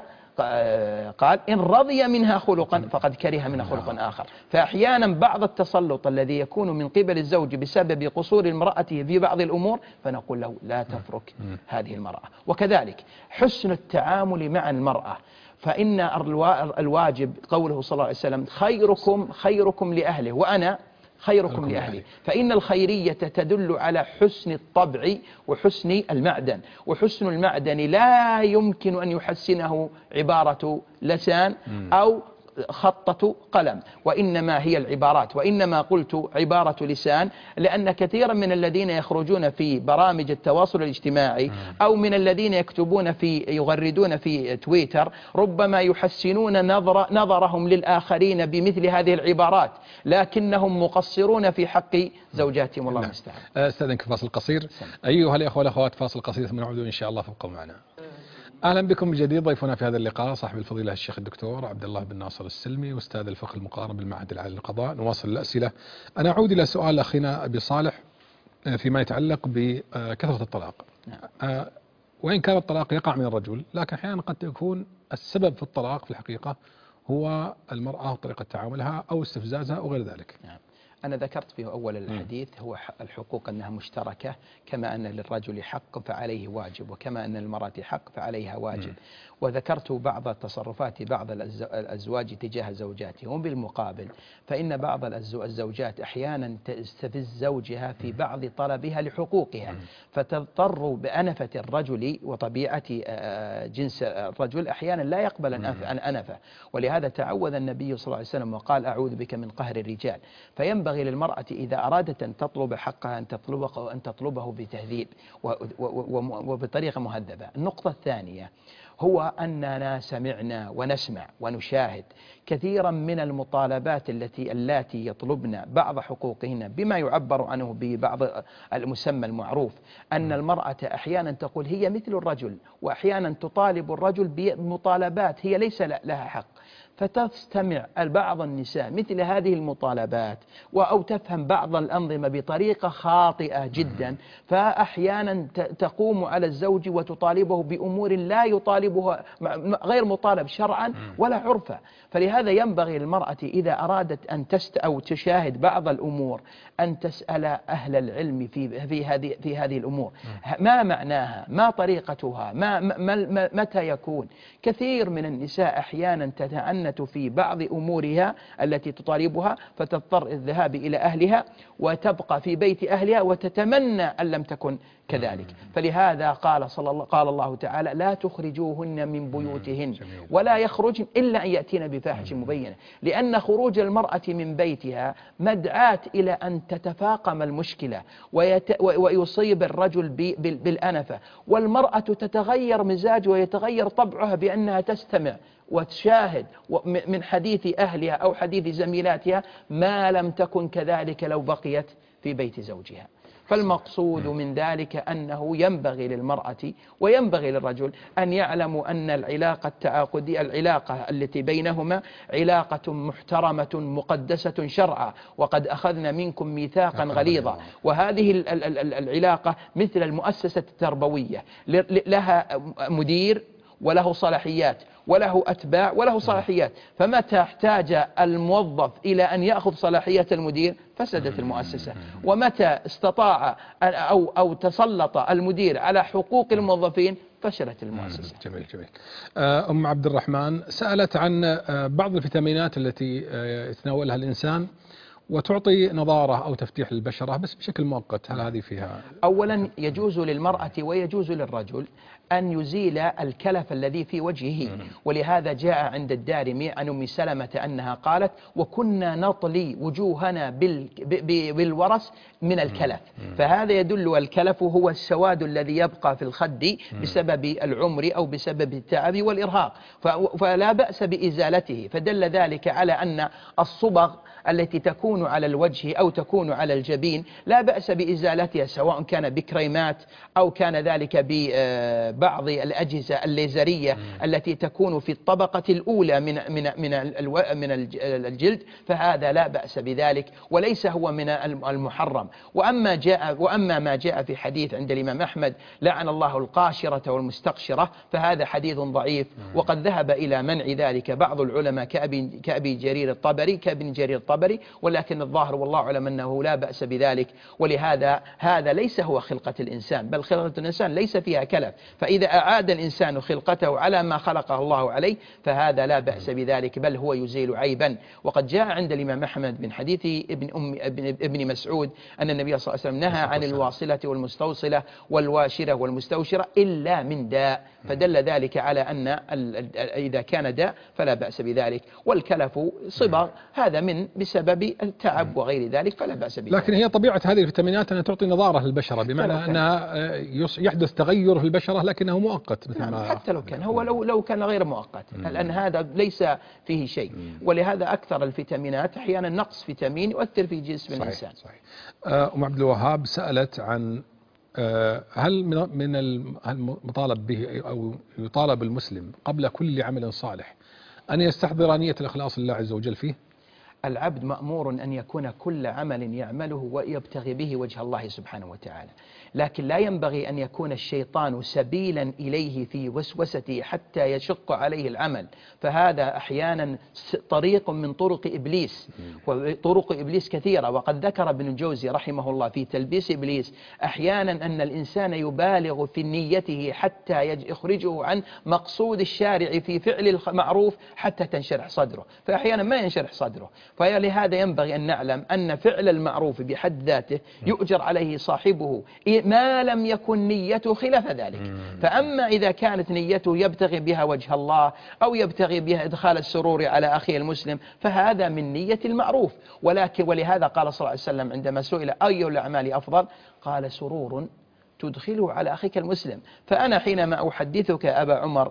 قال إن رضي منها خلقا فقد كره منها خلقا آخر. فأحيانا بعض التسلط الذي يكون من قبل الزوج بسبب قصور امرأته في بعض الأمور فنقول له لا تفرك هذه المرأة. وكذلك حسن التعامل مع المرأة، فإن الواجب قوله صلى الله عليه وسلم خيركم خيركم لأهله وأنا خيركم لأهلي، فإن الخيرية تدل على حسن الطبع وحسن المعدن، وحسن المعدن لا يمكن أن يحسنه عبارة لسان أو خطة قلم، وإنما هي العبارات، وإنما قلت عبارة لسان لأن كثيرا من الذين يخرجون في برامج التواصل الاجتماعي أو من الذين يكتبون في يغردون في تويتر ربما يحسنون نظر نظرهم للآخرين بمثل هذه العبارات، لكنهم مقصرون في حق زوجاتهم. والله المستعان. استاذنك فاصل قصير. ايها الاخوه والاخوات، فاصل قصير ثم نعود ان شاء الله، فابقوا معنا. اهلا بكم من جديد. ضيفنا في هذا اللقاء صاحب الفضيله الشيخ الدكتور عبد الله بن ناصر السلمي، استاذ الفقه المقارن بالمعهد العالي للقضاء. نواصل الاسئله. انا اعود الى سؤال اخينا ابي صالح فيما يتعلق بكثره الطلاق. نعم. وان كان الطلاق يقع من الرجل، لكن احيانا قد يكون السبب في الطلاق في الحقيقه هو المراه وطريقه تعاملها او استفزازها او غير ذلك. نعم. أنا ذكرت في أول الحديث هو الحقوق أنها مشتركة، كما أن للرجل حق فعليه واجب، وكما أن للمرأة حق فعليها واجب. وذكرت بعض تصرفات بعض الأزواج تجاه زوجاتهم، وبالمقابل فإن بعض الزوجات أحيانا تستفز زوجها في بعض طلبها لحقوقها، فتضطر بأنفة الرجل وطبيعة جنس الرجل أحيانا لا يقبل الأنفة، ولهذا تعوذ النبي صلى الله عليه وسلم وقال أعوذ بك من قهر الرجال. فينبغي للمرأة إذا أرادت أن تطلب حقها أن تطلبه, أن تطلبه بتهذيب وبطريقة مهذبة. النقطة الثانية هو أننا سمعنا ونسمع ونشاهد كثيرا من المطالبات التي اللاتي يطلبن بعض حقوقهن بما يعبر عنه ببعض المسمى المعروف، أن المرأة أحيانا تقول هي مثل الرجل، وأحيانا تطالب الرجل بمطالبات هي ليس لها حق، فتستمع بعض النساء مثل هذه المطالبات أو تفهم بعض الأنظمة بطريقة خاطئة جدا، فأحيانا تقوم على الزوج وتطالبه بأمور لا يطالبها، غير مطالب شرعا ولا عرفا. فلهذا ينبغي للمرأة إذا أرادت أن تست أو تشاهد بعض الأمور أن تسأل أهل العلم في في هذه في هذه الأمور، ما معناها، ما طريقتها، ما, ما متى يكون. كثير من النساء أحيانا تتعنت في بعض أمورها التي تطالبها، فتضطر الذهاب إلى أهلها وتبقى في بيت أهلها وتتمنى أن لم تكن كذلك. فلهذا قال صلى الله قال الله تعالى لا تخرجوهن من بيوتهن ولا يخرجن إلا أن يأتين بفاحشة مبينة، لأن خروج المرأة من بيتها مدعاة إلى أن تتفاقم المشكلة ويصيب الرجل بالأنفة، والمرأة تتغير مزاجها ويتغير طبعها بأنها تستمع وتشاهد من حديث أهلها أو حديث زميلاتها ما لم تكن كذلك لو بقيت في بيت زوجها. فالمقصود من ذلك أنه ينبغي للمرأة وينبغي للرجل أن يعلموا أن العلاقة التعاقدية العلاقة التي بينهما علاقة محترمة مقدسة شرعا، وقد أخذنا منكم ميثاقا غليظا. وهذه العلاقة مثل المؤسسة التربوية، لها مدير وله صلاحيات وله أتباع وله صلاحيات، فمتى احتاج الموظف إلى أن يأخذ صلاحية المدير فسدت المؤسسة، ومتى استطاع أو, أو تسلط المدير على حقوق الموظفين فشلت المؤسسة. جميل جميل. أم عبد الرحمن سألت عن بعض الفيتامينات التي يتناولها الإنسان وتعطي نضارة أو تفتيح للبشرة بس بشكل مؤقت، هل هذه فيها؟ أولا يجوز للمرأة ويجوز للرجل أن يزيل الكلف الذي في وجهه، ولهذا جاء عند الدارمي عن أم سلمة أنها قالت وكنا نطلي وجوهنا بالورس من الكلف، فهذا يدل الكلف هو السواد الذي يبقى في الخد بسبب العمر أو بسبب التعب والإرهاق، فلا بأس بإزالته، فدل ذلك على أن الصبغ التي تكون على الوجه أو تكون على الجبين لا بأس بإزالتها، سواء كان بكريمات أو كان ذلك ببعض الأجهزة الليزرية التي تكون في الطبقة الأولى من من من من الجلد، فهذا لا بأس بذلك وليس هو من المحرم. وأما جاء وأما ما جاء في حديث عند الإمام أحمد لعن الله القاشرة والمستقشرة، فهذا حديث ضعيف، وقد ذهب إلى منع ذلك بعض العلماء كأبي كأبي جرير الطبري كابن جرير الطبري، ولكن الظاهر والله أعلم أنه لا بأس بذلك. ولهذا هذا ليس هو خلقة الإنسان، بل خلقة الإنسان ليس فيها كلف، فإذا أعاد الإنسان خلقته على ما خلقه الله عليه فهذا لا بأس بذلك، بل هو يزيل عيبا. وقد جاء عند الإمام أحمد من حديث ابن, أم ابن, ابن مسعود أن النبي صلى الله عليه وسلم نهى عن الواصلة والمستوصلة والواشرة والمستوشرة إلا من داء، فدل ذلك على أن إذا كان داء فلا بأس بذلك. والكلف صبغ هذا من بسبب التعب وغير ذلك فلا بأس بذلك. لكن هي طبيعة هذه الفيتامينات أنها تعطي نضارة للبشرة، بمعنى أنها يحدث تغير في البشرة لكنه مؤقت مثل ما حتى لو كان هو لو لو كان غير مؤقت، لأن هذا ليس فيه شيء. ولهذا أكثر الفيتامينات أحيانا نقص فيتامين يؤثر في جسم صحيح الإنسان. صحيح. أم عبد الوهاب سألت عن هل من المطالب به أو يطالب المسلم قبل كل عمل صالح أن يستحضر نية الإخلاص لله عز وجل فيه؟ العبد مأمور أن يكون كل عمل يعمله ويبتغي به وجه الله سبحانه وتعالى، لكن لا ينبغي أن يكون الشيطان سبيلا إليه في وسوسته حتى يشق عليه العمل، فهذا أحيانا طريق من طرق إبليس، وطرق إبليس كثيرة. وقد ذكر ابن الجوزي رحمه الله في تلبيس إبليس أحيانا أن الإنسان يبالغ في نيته حتى يخرجه عن مقصود الشارع في فعل المعروف حتى تنشرح صدره، فأحيانا ما ينشرح صدره. فلهذا ينبغي أن نعلم أن فعل المعروف بحد ذاته يؤجر عليه صاحبه ما لم يكن نيته خلاف ذلك. فأما إذا كانت نيته يبتغي بها وجه الله أو يبتغي بها إدخال السرور على أخيه المسلم فهذا من نية المعروف. ولكن ولهذا قال صلى الله عليه وسلم عندما سئل أي الأعمال أفضل قال سرور تدخله على أخيك المسلم. فأنا حينما أحدثك أبا عمر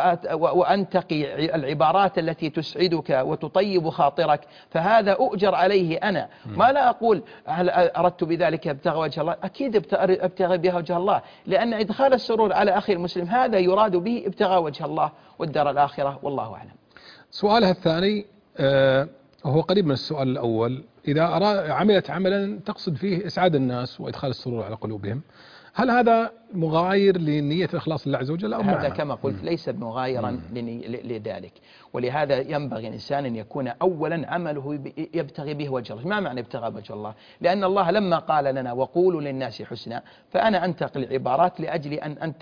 وأنتقي العبارات التي تسعدك وتطيب خاطرك فهذا أؤجر عليه أنا، ما لا أقول هل أردت بذلك ابتغى وجه الله، أكيد ابتغى بها وجه الله، لأن إدخال السرور على أخي المسلم هذا يراد به ابتغى وجه الله والدار الآخرة، والله أعلم. سؤالها الثاني آه هو قريب من السؤال الأول، إذا عملت عملا تقصد فيه إسعاد الناس وإدخال السرور على قلوبهم، هل هذا مغاير لنية الإخلاص لله عز وجل أو هذا كما قلت ليس مغايرا لذلك. ولهذا ينبغي الإنسان أن يكون أولا عمله يبتغي به وجه الله. ما معنى ابتغى وجه الله؟ لأن الله لما قال لنا وقولوا للناس حسنا، فأنا أنتقل عبارات لأجل أن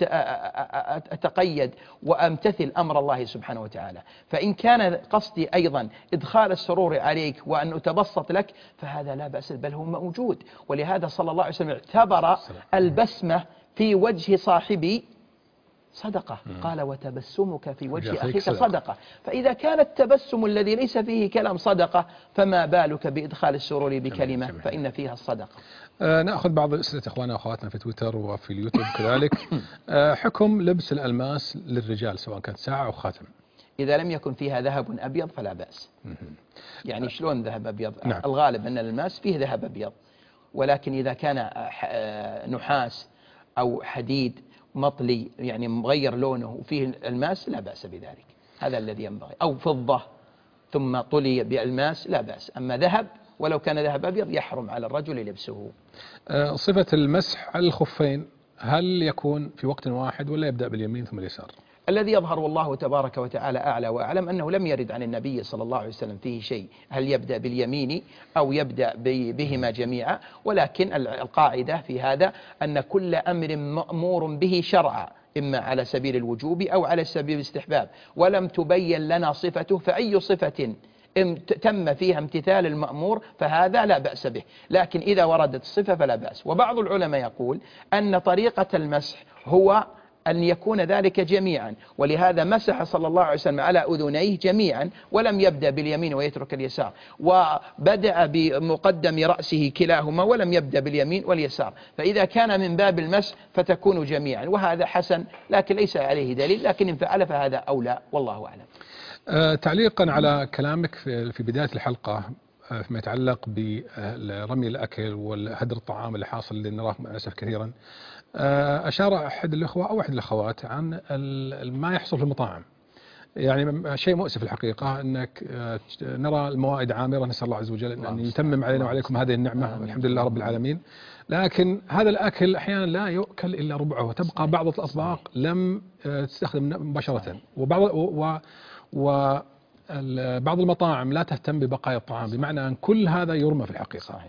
أتقيد وأمتثل أمر الله سبحانه وتعالى. فإن كان قصدي أيضا إدخال السرور عليك وأن أتبسط لك فهذا لا بأس، بل هو موجود. ولهذا صلى الله عليه وسلم اعتبر البسمة في وجه صاحبي صدقة، قال وتبسمك في وجه أخيك صدقة. فإذا كان التبسم الذي ليس فيه كلام صدقة فما بالك بإدخال السرور بكلمة فإن فيها الصدقة. آه نأخذ بعض أسئلة إخواننا وأخواتنا في تويتر وفي اليوتيوب كذلك. آه حكم لبس الألماس للرجال سواء كانت ساعة أو خاتم؟ إذا لم يكن فيها ذهب أبيض فلا بأس. يعني شلون ذهب أبيض؟ نعم. الغالب أن الألماس فيه ذهب أبيض، ولكن إذا كان نحاس أو حديد مطلي يعني مغير لونه وفيه الماس لا بأس بذلك، هذا الذي ينبغي. أو فضة ثم طلي بالماس لا بأس. أما ذهب ولو كان ذهب أبيض يحرم على الرجل لبسه. صفة المسح على الخفين هل يكون في وقت واحد ولا يبدأ باليمين ثم اليسار؟ الذي يظهر والله تبارك وتعالى أعلى وأعلم أنه لم يرد عن النبي صلى الله عليه وسلم فيه شيء، هل يبدأ باليمين أو يبدأ بهما جميعا، ولكن القاعدة في هذا أن كل أمر مأمور به شرعا إما على سبيل الوجوب أو على سبيل الاستحباب، ولم تبين لنا صفته، فأي صفة تم فيها امتثال المأمور فهذا لا بأس به، لكن إذا وردت الصفة فلا بأس. وبعض العلماء يقول أن طريقة المسح هو أن يكون ذلك جميعا، ولهذا مسح صلى الله عليه وسلم على أذنيه جميعا ولم يبدأ باليمين ويترك اليسار، وبدأ بمقدم رأسه كلاهما ولم يبدأ باليمين واليسار، فإذا كان من باب المسح فتكون جميعا، وهذا حسن لكن ليس عليه دليل، لكن إن فعل فهذا أولى والله أعلم. أه تعليقا على كلامك في, في بداية الحلقة فيما يتعلق برمي الأكل والهدر الطعام اللي حاصل اللي نراه للأسف كثيرا، أشار أحد الأخوة أو أحد الأخوات عن ما يحصل في المطاعم، يعني شيء مؤسف الحقيقة أنك نرى الموائد عامرة، نسأل الله عز وجل أن يتمم علينا وعليكم هذه النعمة والحمد لله رب العالمين، لكن هذا الأكل أحيانا لا يؤكل إلا ربعه، وتبقى بعض الأطباق لم تستخدم مباشرة، وبعض و و بعض المطاعم لا تهتم ببقايا الطعام، بمعنى أن كل هذا يرمى في الحقيقة. صحيح.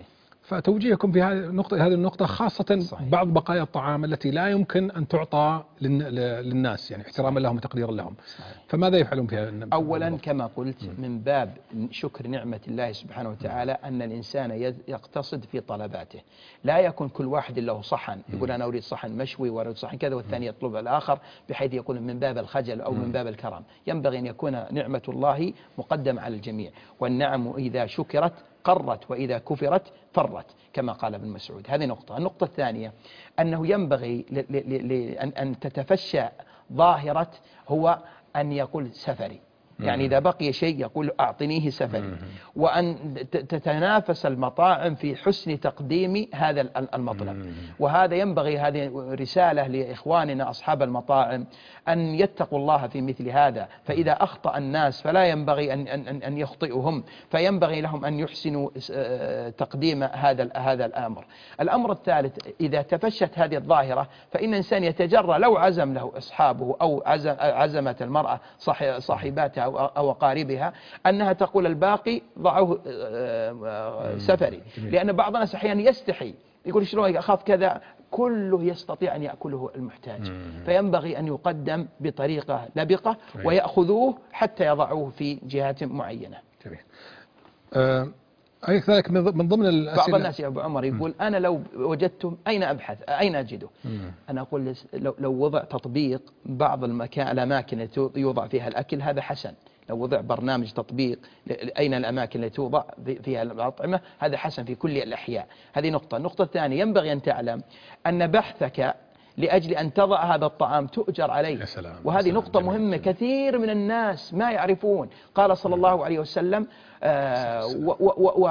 فتوجيهكم في هذه النقطة هذه النقطة خاصة صحيح. بعض بقايا الطعام التي لا يمكن أن تعطى للناس يعني احتراما لهم وتقديرا لهم صحيح. فماذا يفعلون فيها؟ أولا كما قلت من باب شكر نعمة الله سبحانه وتعالى أن الإنسان يقتصد في طلباته، لا يكون كل واحد له صحن يقول أنا أريد صحن مشوي وأريد صحن كذا والثاني يطلب الآخر بحيث يكون من باب الخجل أو من باب الكرم. ينبغي أن يكون نعمة الله مقدمة على الجميع، والنعم إذا شكرت قرت وإذا كفرت فرت كما قال ابن مسعود. هذه نقطة. النقطة الثانية أنه ينبغي أن تتفشى ظاهرة هو أن يقول سفري، يعني إذا بقي شيء يقول أعطنيه سفري، وأن تتنافس المطاعم في حسن تقديم هذا المطلب. وهذا ينبغي، هذه رسالة لإخواننا أصحاب المطاعم أن يتقوا الله في مثل هذا، فإذا أخطأ الناس فلا ينبغي أن أن أن يخطئهم، فينبغي لهم أن يحسنوا تقديم هذا هذا الأمر. الأمر الثالث، إذا تفشت هذه الظاهرة فإن الإنسان يتجرأ لو عزم له أصحابه أو عزم عزمت المرأة صاحباتها أو أقاربها أنها تقول الباقي ضعوه سفري، لأن بعض الناس أحيانا يستحي يقول شلون أخاف كذا، كله يستطيع أن يأكله المحتاج، فينبغي أن يقدم بطريقة لبقة ويأخذوه حتى يضعوه في جهات معينة. جميل. أه أي كذلك من ضمن الأسئلة بعض الناس يا أبو عمر يقول أنا لو وجدتم أين أبحث أين أجده؟ مم. أنا أقول لو, لو وضع تطبيق بعض المكان الأماكن التي يوضع فيها الأكل هذا حسن، لو وضع برنامج تطبيق أين الأماكن التي توضع فيها الأطعمة هذا حسن في كل الأحياء. هذه نقطة. النقطة الثانية ينبغي أن تعلم أن بحثك لأجل أن تضع هذا الطعام تؤجر عليه، وهذه سلام نقطة جميل مهمة. كثير من الناس ما يعرفون. قال صلى الله عليه وسلم آه و و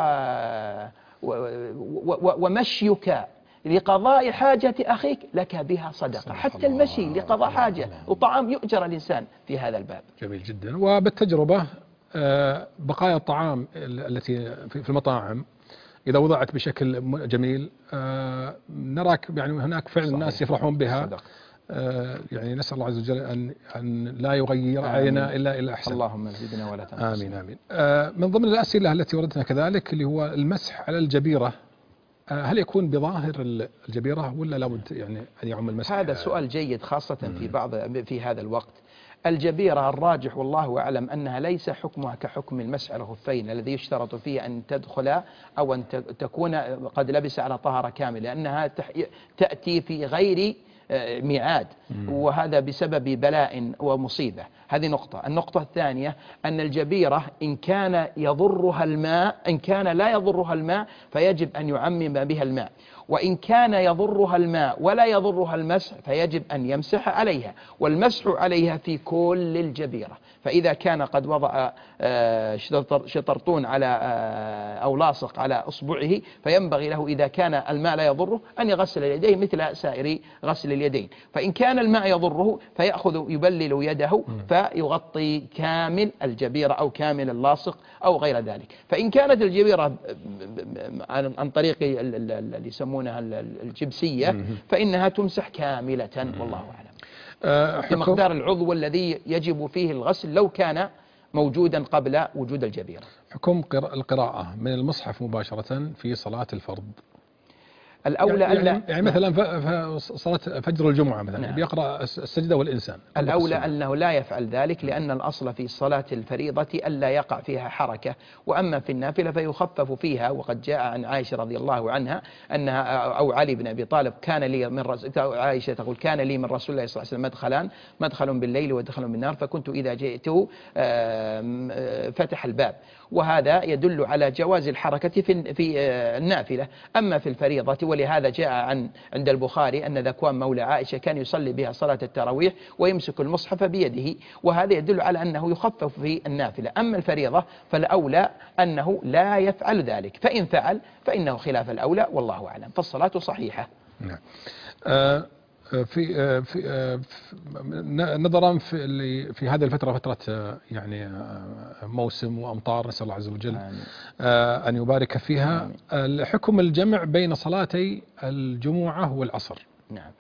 و ومشيك لقضاء حاجة أخيك لك بها صدقة. حتى المشي لقضاء حاجة وطعام يؤجر الإنسان في هذا الباب. جميل جدا. وبالتجربة بقايا الطعام التي في المطاعم إذا وضعت بشكل جميل نراك يعني هناك فعل الناس يفرحون بها. يعني نسأل الله عز وجل أن أن لا يغير علينا إلا إلا أحسن. اللهم زدنا ولا تنقصنا. آمين آمين. من ضمن الأسئلة التي وردتنا كذلك اللي هو المسح على الجبيرة، هل يكون بظاهر الجبيرة ولا لابد يعني أن يعم المسح؟ هذا سؤال جيد خاصة في بعض في هذا الوقت. الجبيرة الراجح والله أعلم أنها ليس حكمها كحكم المسح على الخفين الذي يشترط فيه أن تدخل أو أن تكون قد لبس على طهارة كاملة، لأنها تأتي في غير ميعاد، وهذا بسبب بلاء ومصيبة. هذه نقطة. النقطة الثانية أن الجبيرة إن كان يضرها الماء إن كان لا يضرها الماء فيجب أن يعمم بها الماء، وإن كان يضرها الماء ولا يضرها المسح فيجب أن يمسح عليها، والمسح عليها في كل الجبيرة. فإذا كان قد وضع شطرطون على أو لاصق على أصبعه فينبغي له إذا كان الماء لا يضره أن يغسل يديه مثل سائر غسل اليدين. فإن كان الماء يضره فيأخذ يبلل يده فيغطي كامل الجبيرة أو كامل اللاصق أو غير ذلك. فإن كانت الجبيرة عن طريق اللي يسمونها الجبسية فإنها تمسح كاملة والله أعلم، بمقدار العضو الذي يجب فيه الغسل لو كان موجودا قبل وجود الجبيرة. حكم القراءة من المصحف مباشرة في صلاة الفرض. الأولى يعني, ألا يعني مثلا صلاة فجر الجمعة مثلا نعم. بيقرأ السجدة والإنسان. الأولى أنه لا يفعل ذلك، لأن الأصل في صلاة الفريضة ألا يقع فيها حركة، وأما في النافلة فيخفف فيها. وقد جاء عن عائشة رضي الله عنها أنها أو علي بن أبي طالب كان لي من رسول عائشة تقول كان لي من رسول الله صلى الله عليه وسلم مدخلان، مدخل بالليل ودخل بالنهار، فكنت إذا جئته فتح الباب، وهذا يدل على جواز الحركة في في النافلة. أما في الفريضة ولهذا جاء عن عند البخاري أن ذكوان مولى عائشة كان يصلي بها صلاة التراويح ويمسك المصحف بيده، وهذا يدل على أنه يخفف في النافلة. أما الفريضة فالأولى أنه لا يفعل ذلك، فإن فعل فإنه خلاف الأولى والله أعلم، فالصلاة صحيحة. نعم. أه في في نظرا في في هذه الفترة فترة يعني موسم وأمطار، نسأل الله عز وجل أن يبارك فيها. حكم الجمع بين صلاتي الجمعة والعصر. نعم.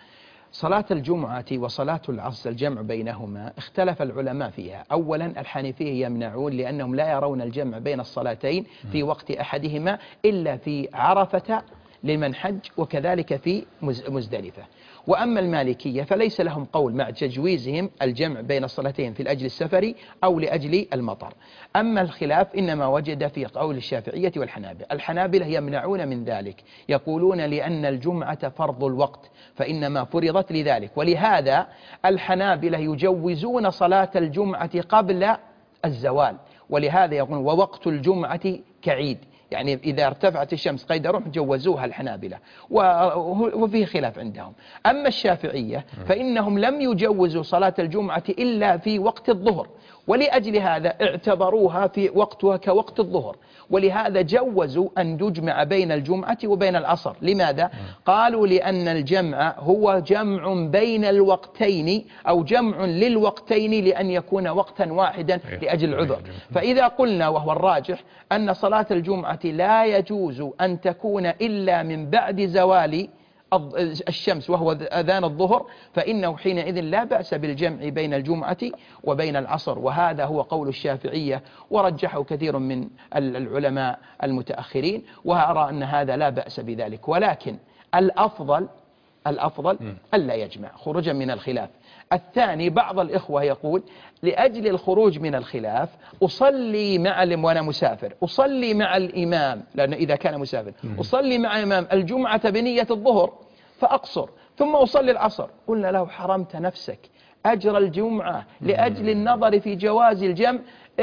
صلاة الجمعة وصلاة العصر الجمع بينهما اختلف العلماء فيها. أولا الحنفية يمنعون لأنهم لا يرون الجمع بين الصلاتين في وقت أحدهما إلا في عرفة لمن حج وكذلك في مزدلفة. وأما المالكية فليس لهم قول مع تجويزهم الجمع بين الصلاتين في الأجل السفري أو لأجل المطر. أما الخلاف إنما وجد في قول الشافعية والحنابلة. الحنابلة يمنعون من ذلك، يقولون لأن الجمعة فرض الوقت فإنما فرضت لذلك، ولهذا الحنابلة يجوزون صلاة الجمعة قبل الزوال، ولهذا يقولون ووقت الجمعة كعيد، يعني إذا ارتفعت الشمس قيد رمح جوزوها الحنابلة، وفيه خلاف عندهم. أما الشافعية فإنهم لم يجوزوا صلاة الجمعة إلا في وقت الظهر، ولأجل هذا اعتبروها في وقتها كوقت الظهر، ولهذا جوزوا أن يجمع بين الجمعة وبين العصر. لماذا؟ قالوا لأن الجمع هو جمع بين الوقتين أو جمع للوقتين لأن يكون وقتا واحدا لأجل العذر. فإذا قلنا وهو الراجح أن صلاة الجمعة لا يجوز أن تكون إلا من بعد زوال الشمس وهو أذان الظهر، فإنه حينئذ لا بأس بالجمع بين الجمعة وبين العصر، وهذا هو قول الشافعية ورجحه كثير من العلماء المتأخرين، وأرى أن هذا لا بأس بذلك. ولكن الأفضل الأفضل ألا يجمع خروجا من الخلاف. الثاني بعض الإخوة يقول لأجل الخروج من الخلاف أصلي مع وأنا مسافر أصلي مع الإمام، لأنه إذا كان مسافر أصلي مع الإمام الجمعة بنية الظهر فأقصر ثم أصلي العصر. قلنا له حرمت نفسك أجر الجمعة لأجل النظر في جواز الجمع،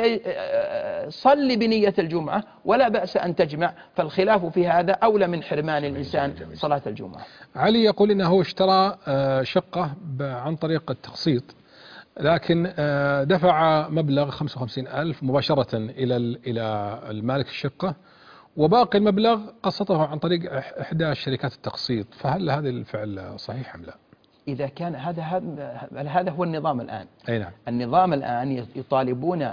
صل بنية الجمعة ولا بأس أن تجمع، فالخلاف في هذا أولى من حرمان الإنسان صلاة الجمعة. علي يقول إنه اشترى شقة عن طريق التقسيط، لكن دفع مبلغ خمسة وخمسين ألف مباشرة إلى إلى المالك الشقة، وباقي المبلغ قسطه عن طريق إحدى شركات التقسيط، فهل هذا الفعل صحيح أم لا؟ إذا كان هذا هذا هو النظام الآن. أي نعم. النظام الآن يطالبون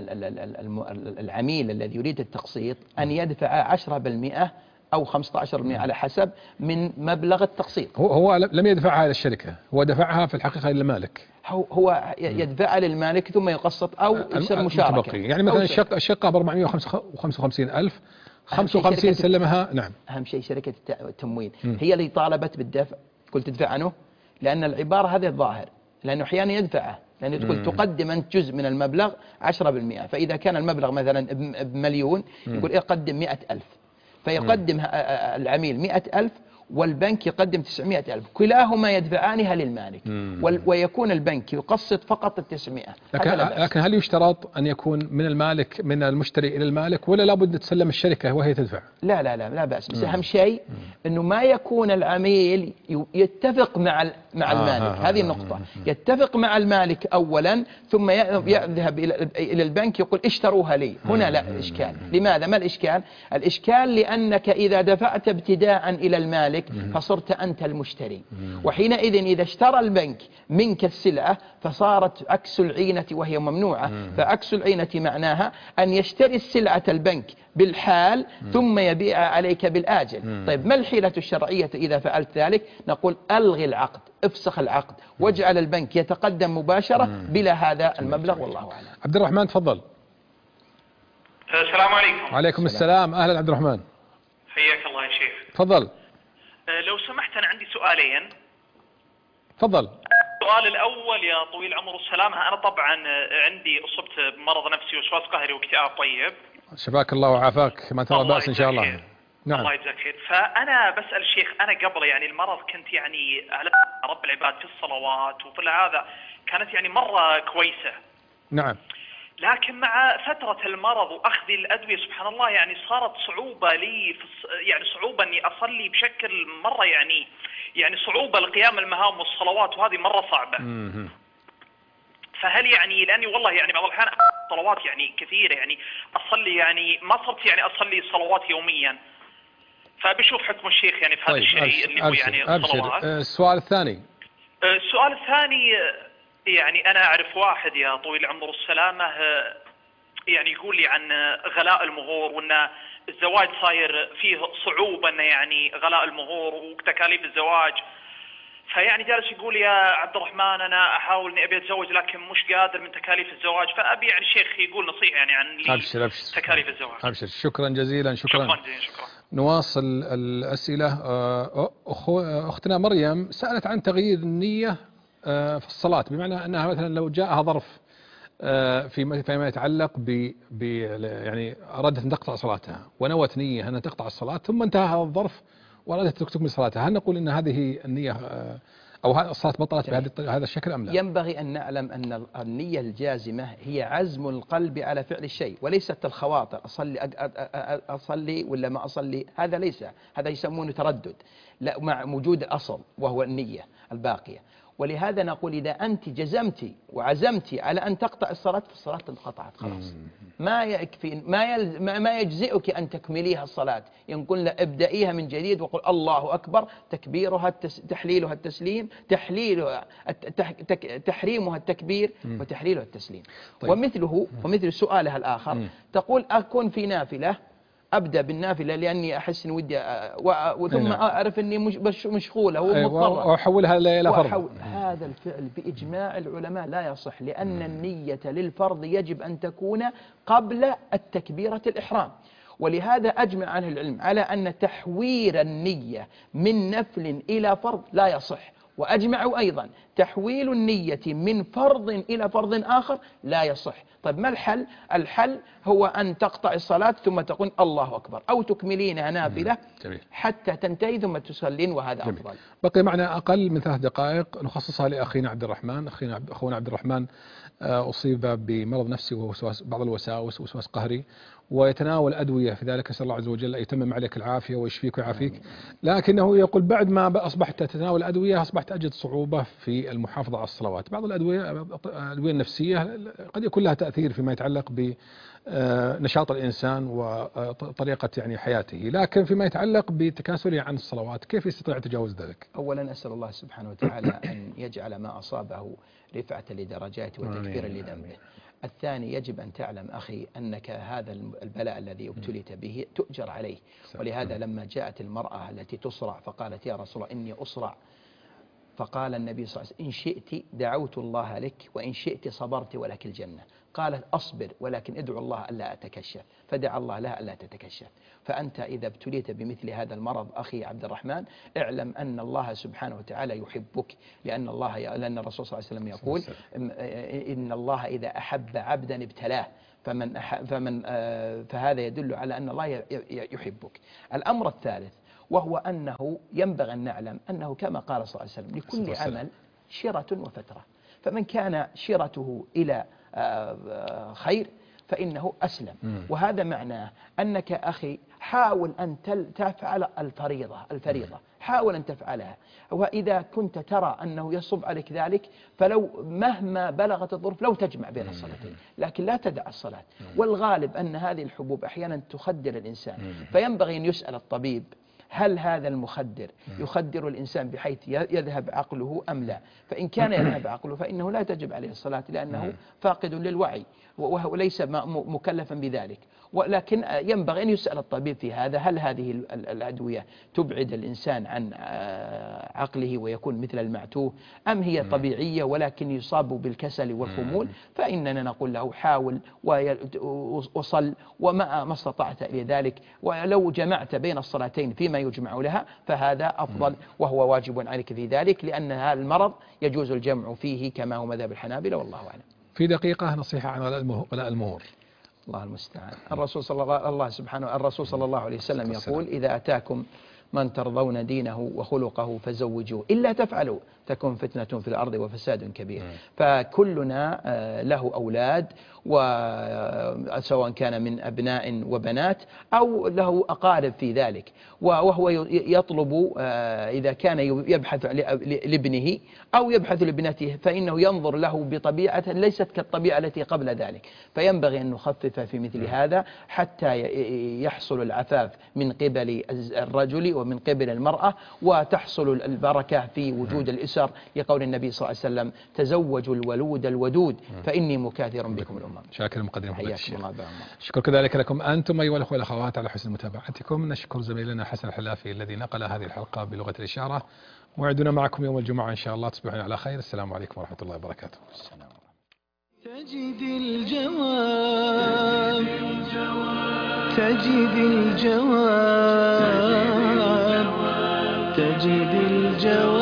العميل الذي يريد التقسيط أن يدفع عشرة بالمئة أو خمسة عشر بالمئة على حسب من مبلغ التقسيط. هو هو لم يدفعها للشركة، هو دفعها في الحقيقة للمالك. هو هو يدفعها للمالك ثم يقسط أو يصير مشاركة. يعني مثلا الشقة الشقة ب أربعمئة وخمسة وخمسين ألف، خمسة وخمسين سلمها. نعم. أهم شيء شركة التمويل هي اللي طالبت بالدفع، قلت تدفع عنه، لأن العبارة هذه الظاهر، لأنه أحيانا يدفعه، لأنه تقول تقدم أنت جزء من المبلغ عشرة بالمئة، فإذا كان المبلغ مثلا بمليون يقول إيه قدم مئة ألف، فيقدم العميل مئة ألف والبنك يقدم تسعمائة ألف، كلاهما يدفعانها للمالك، ويكون البنك يقسط فقط التسعمائة. لكن, لكن هل يشترط أن يكون من المالك من المشتري إلى المالك، ولا لابد تسلم الشركة وهي تدفع؟ لا لا لا لا بأس، بس أهم شيء أنه ما يكون العميل يتفق مع مع المالك. آه هذه النقطة. يتفق مع المالك أولا ثم يذهب إلى البنك يقول اشتروها لي. هنا لا إشكال. لماذا؟ ما الإشكال؟ الإشكال لأنك إذا دفعت ابتداء إلى المالك فصرت أنت المشتري، وحينئذ إذا اشترى البنك منك السلعة فصارت عكس العينة وهي ممنوعة. فعكس العينة معناها أن يشتري السلعة البنك بالحال ثم يبيع عليك بالآجل. طيب ما الحيلة الشرعية إذا فعلت ذلك؟ نقول ألغي العقد، افسخ العقد، واجعل البنك يتقدم مباشرة بلا هذا المبلغ، والله أعلم. عبد الرحمن تفضل. السلام عليكم. وعليكم السلام. أهلا عبد الرحمن. حياك الله يا شيخ. تفضل. لو سمحت أنا عندي سؤالين. تفضل. السؤال الأول يا طويل العمر والسلامة، أنا طبعا عندي أصبت بمرض نفسي وسواس قهري واكتئاب. طيب شفاك الله وعافاك، ما ترى بأس إن شاء الله. خير. نعم. الله يجزاك خير. فأنا بسأل الشيخ، أنا قبل يعني المرض كنت يعني على رب العباد في الصلوات وفي هذا كانت يعني مرة كويسة. نعم. لكن مع فترة المرض وأخذ الأدوية سبحان الله يعني صارت صعوبة لي في يعني صعوبة إني أصلي بشكل مرة يعني يعني صعوبة لقيام المهام والصلوات، وهذه مرة صعبة. مم. فهل يعني لأني والله يعني بعض الأحيان صلوات يعني كثيرة، يعني أصلي يعني ما صرت يعني أصلي صلوات يوميا، فبشوف حكم الشيخ يعني في هذا طيب الشيء اللي هو يعني الصلوات. السؤال الثاني. السؤال الثاني يعني أنا أعرف واحد يا طويل العمر والسلامة يعني يقول لي عن غلاء المهور، وأن الزواج صاير فيه صعوبة، أنه يعني غلاء المهور وتكاليف الزواج. فيعني جالس يقول يا عبد الرحمن أنا أحاول إني أبي أتزوج لكن مش قادر من تكاليف الزواج، فأبي يعني شيخ يقول نصيحة يعني عن لي أبشر أبشر تكاليف الزواج. أبشر. شكرا جزيلا. شكرا. شكرا جزيلا. شكرا. نواصل الأسئلة. أخو أختنا مريم سألت عن تغيير النية في الصلاة، بمعنى أنها مثلا لو جاءها ظرف في فيما يتعلق ب يعني أرادت أن تقطع صلاتها ونوت نية أن تقطع الصلاة ثم انتهى هذا الظرف وأرادت تكمل صلاتها، هل نقول أن هذه النية أو الصلاة بطلت بهذا الشكل أم لا؟ ينبغي أن نعلم أن النية الجازمة هي عزم القلب على فعل الشيء وليست الخواطر، أصلي أصلي ولا ما أصلي، هذا ليس، هذا يسمونه تردد، لا، مع وجود الأصل وهو النية الباقية. ولهذا نقول إذا أنت جزمت وعزمت على أن تقطع الصلاة فالصلاة انقطعت خلاص، ما يكفي ما يلز ما يجزئك أن تكمليها الصلاة، ينقل ابدأيها من جديد وقل الله أكبر، تكبيرها التس تحليلها التسليم، تحليلها تحريمها التكبير وتحليلها التسليم. طيب. ومثله ومثل سؤالها الآخر م. تقول أكون في نافلة، أبدأ بالنافلة لأني أحس إن ودي وثم أعرف إني مش مشغولة ومضطرة وأحولها إلى فرض. هذا الفعل بإجماع العلماء لا يصح، لأن النية للفرض يجب أن تكون قبل التكبيرة الإحرام. ولهذا أجمع عنه العلم على أن تحوير النية من نفل إلى فرض لا يصح، وأجمعوا أيضا تحويل النية من فرض إلى فرض آخر لا يصح. طيب ما الحل؟ الحل هو أن تقطع الصلاة ثم تقول الله أكبر، أو تكملينها نافلة حتى تنتهي ثم تصلين، وهذا جميل. أفضل. بقي معنا أقل من ثلاث دقائق نخصصها لأخينا عبد الرحمن. أخينا أخونا عبد الرحمن أصيب بمرض نفسي ووسواس، بعض الوساوس ووسواس قهري، ويتناول أدوية في ذلك، نسأل الله عز وجل يتمم عليك العافية ويشفيك ويعافيك، لكنه يقول بعد ما أصبحت تتناول أدوية أصبحت أجد صعوبة في المحافظة على الصلوات. بعض الأدوية الأدوية النفسية قد يكون لها تأثير فيما يتعلق بنشاط الإنسان وطريقة يعني حياته، لكن فيما يتعلق بتكاسله عن الصلوات كيف يستطيع تجاوز ذلك؟ أولا أسأل الله سبحانه وتعالى أن يجعل ما أصابه رفعة لدرجاته وتكفيرا لذنبه. الثاني يجب أن تعلم أخي أنك هذا البلاء الذي ابتليت به تؤجر عليه، ولهذا لما جاءت المرأة التي تصرع فقالت يا رسول الله إني أصرع، فقال النبي صلى الله عليه وسلم إن شئت دعوت الله لك وإن شئت صبرت ولك الجنة. قالت أصبر ولكن ادعو الله ألا أتكشف، فدعا الله لها ألا تتكشف. فأنت إذا ابتليت بمثل هذا المرض أخي عبد الرحمن اعلم أن الله سبحانه وتعالى يحبك، لأن الله لأن الرسول صلى الله عليه وسلم يقول إن الله إذا أحب عبدا ابتلاه، فمن فمن فهذا يدل على أن الله يحبك. الأمر الثالث وهو أنه ينبغي أن نعلم أنه كما قال صلى الله عليه وسلم لكل عمل شرة وفترة، فمن كان شرته إلى خير فإنه أسلم. وهذا معناه أنك أخي حاول أن تفعل الفريضة الفريضة حاول أن تفعلها، وإذا كنت ترى أنه يصب عليك ذلك فلو مهما بلغت الظروف لو تجمع بين الصلاتين، لكن لا تدع الصلاة. والغالب أن هذه الحبوب أحيانا تخدر الإنسان، فينبغي أن يسأل الطبيب هل هذا المخدر يخدر الإنسان بحيث يذهب عقله أم لا؟ فإن كان يذهب عقله فإنه لا تجب عليه الصلاة لأنه فاقد للوعي وهو ليس مكلفا بذلك. ولكن ينبغي أن يسأل الطبيب في هذا هل هذه الأدوية تبعد الإنسان عن عقله ويكون مثل المعتوه أم هي طبيعية ولكن يصاب بالكسل والخمول؟ فإننا نقول له حاول وصل وما ما استطعت إلى ذلك، ولو جمعت بين الصلاتين فيما يجمع لها فهذا أفضل وهو واجب عليك في ذلك، لأن هذا المرض يجوز الجمع فيه كما هو مذهب الحنابلة والله أعلم. في دقيقة نصيحة عن ولاء المهور. الله المستعان. الرسول صلى الله الله سبحانه الرسول صلى الله عليه وسلم يقول إذا أتاكم من ترضون دينه وخلقه فزوجوه إلا تفعلوا تكون فتنة في الأرض وفساد كبير. فكلنا له أولاد وسواء كان من أبناء وبنات أو له أقارب في ذلك، وهو يطلب إذا كان يبحث لابنه أو يبحث لابنته فإنه ينظر له بطبيعة ليست كالطبيعة التي قبل ذلك، فينبغي أن نخفف في مثل هذا حتى يحصل العفاف من قبل الرجل من قبل المرأة، وتحصل البركة في وجود الأسر، لقول النبي صلى الله عليه وسلم: تزوجوا الولود الودود فإني مكاثر بكم الأمم. شاكر مقدم فضيلة الشيخ. الله. شكر كذلك لكم أنتم أيها الأخوة والأخوات على حسن متابعتكم. نشكر زميلنا حسن الحلافي الذي نقل هذه الحلقة بلغة الإشارة. موعدنا معكم يوم الجمعة إن شاء الله. تصبحون على خير. السلام عليكم ورحمة الله وبركاته. تجد الجواب تجد الجواب تجد الجواب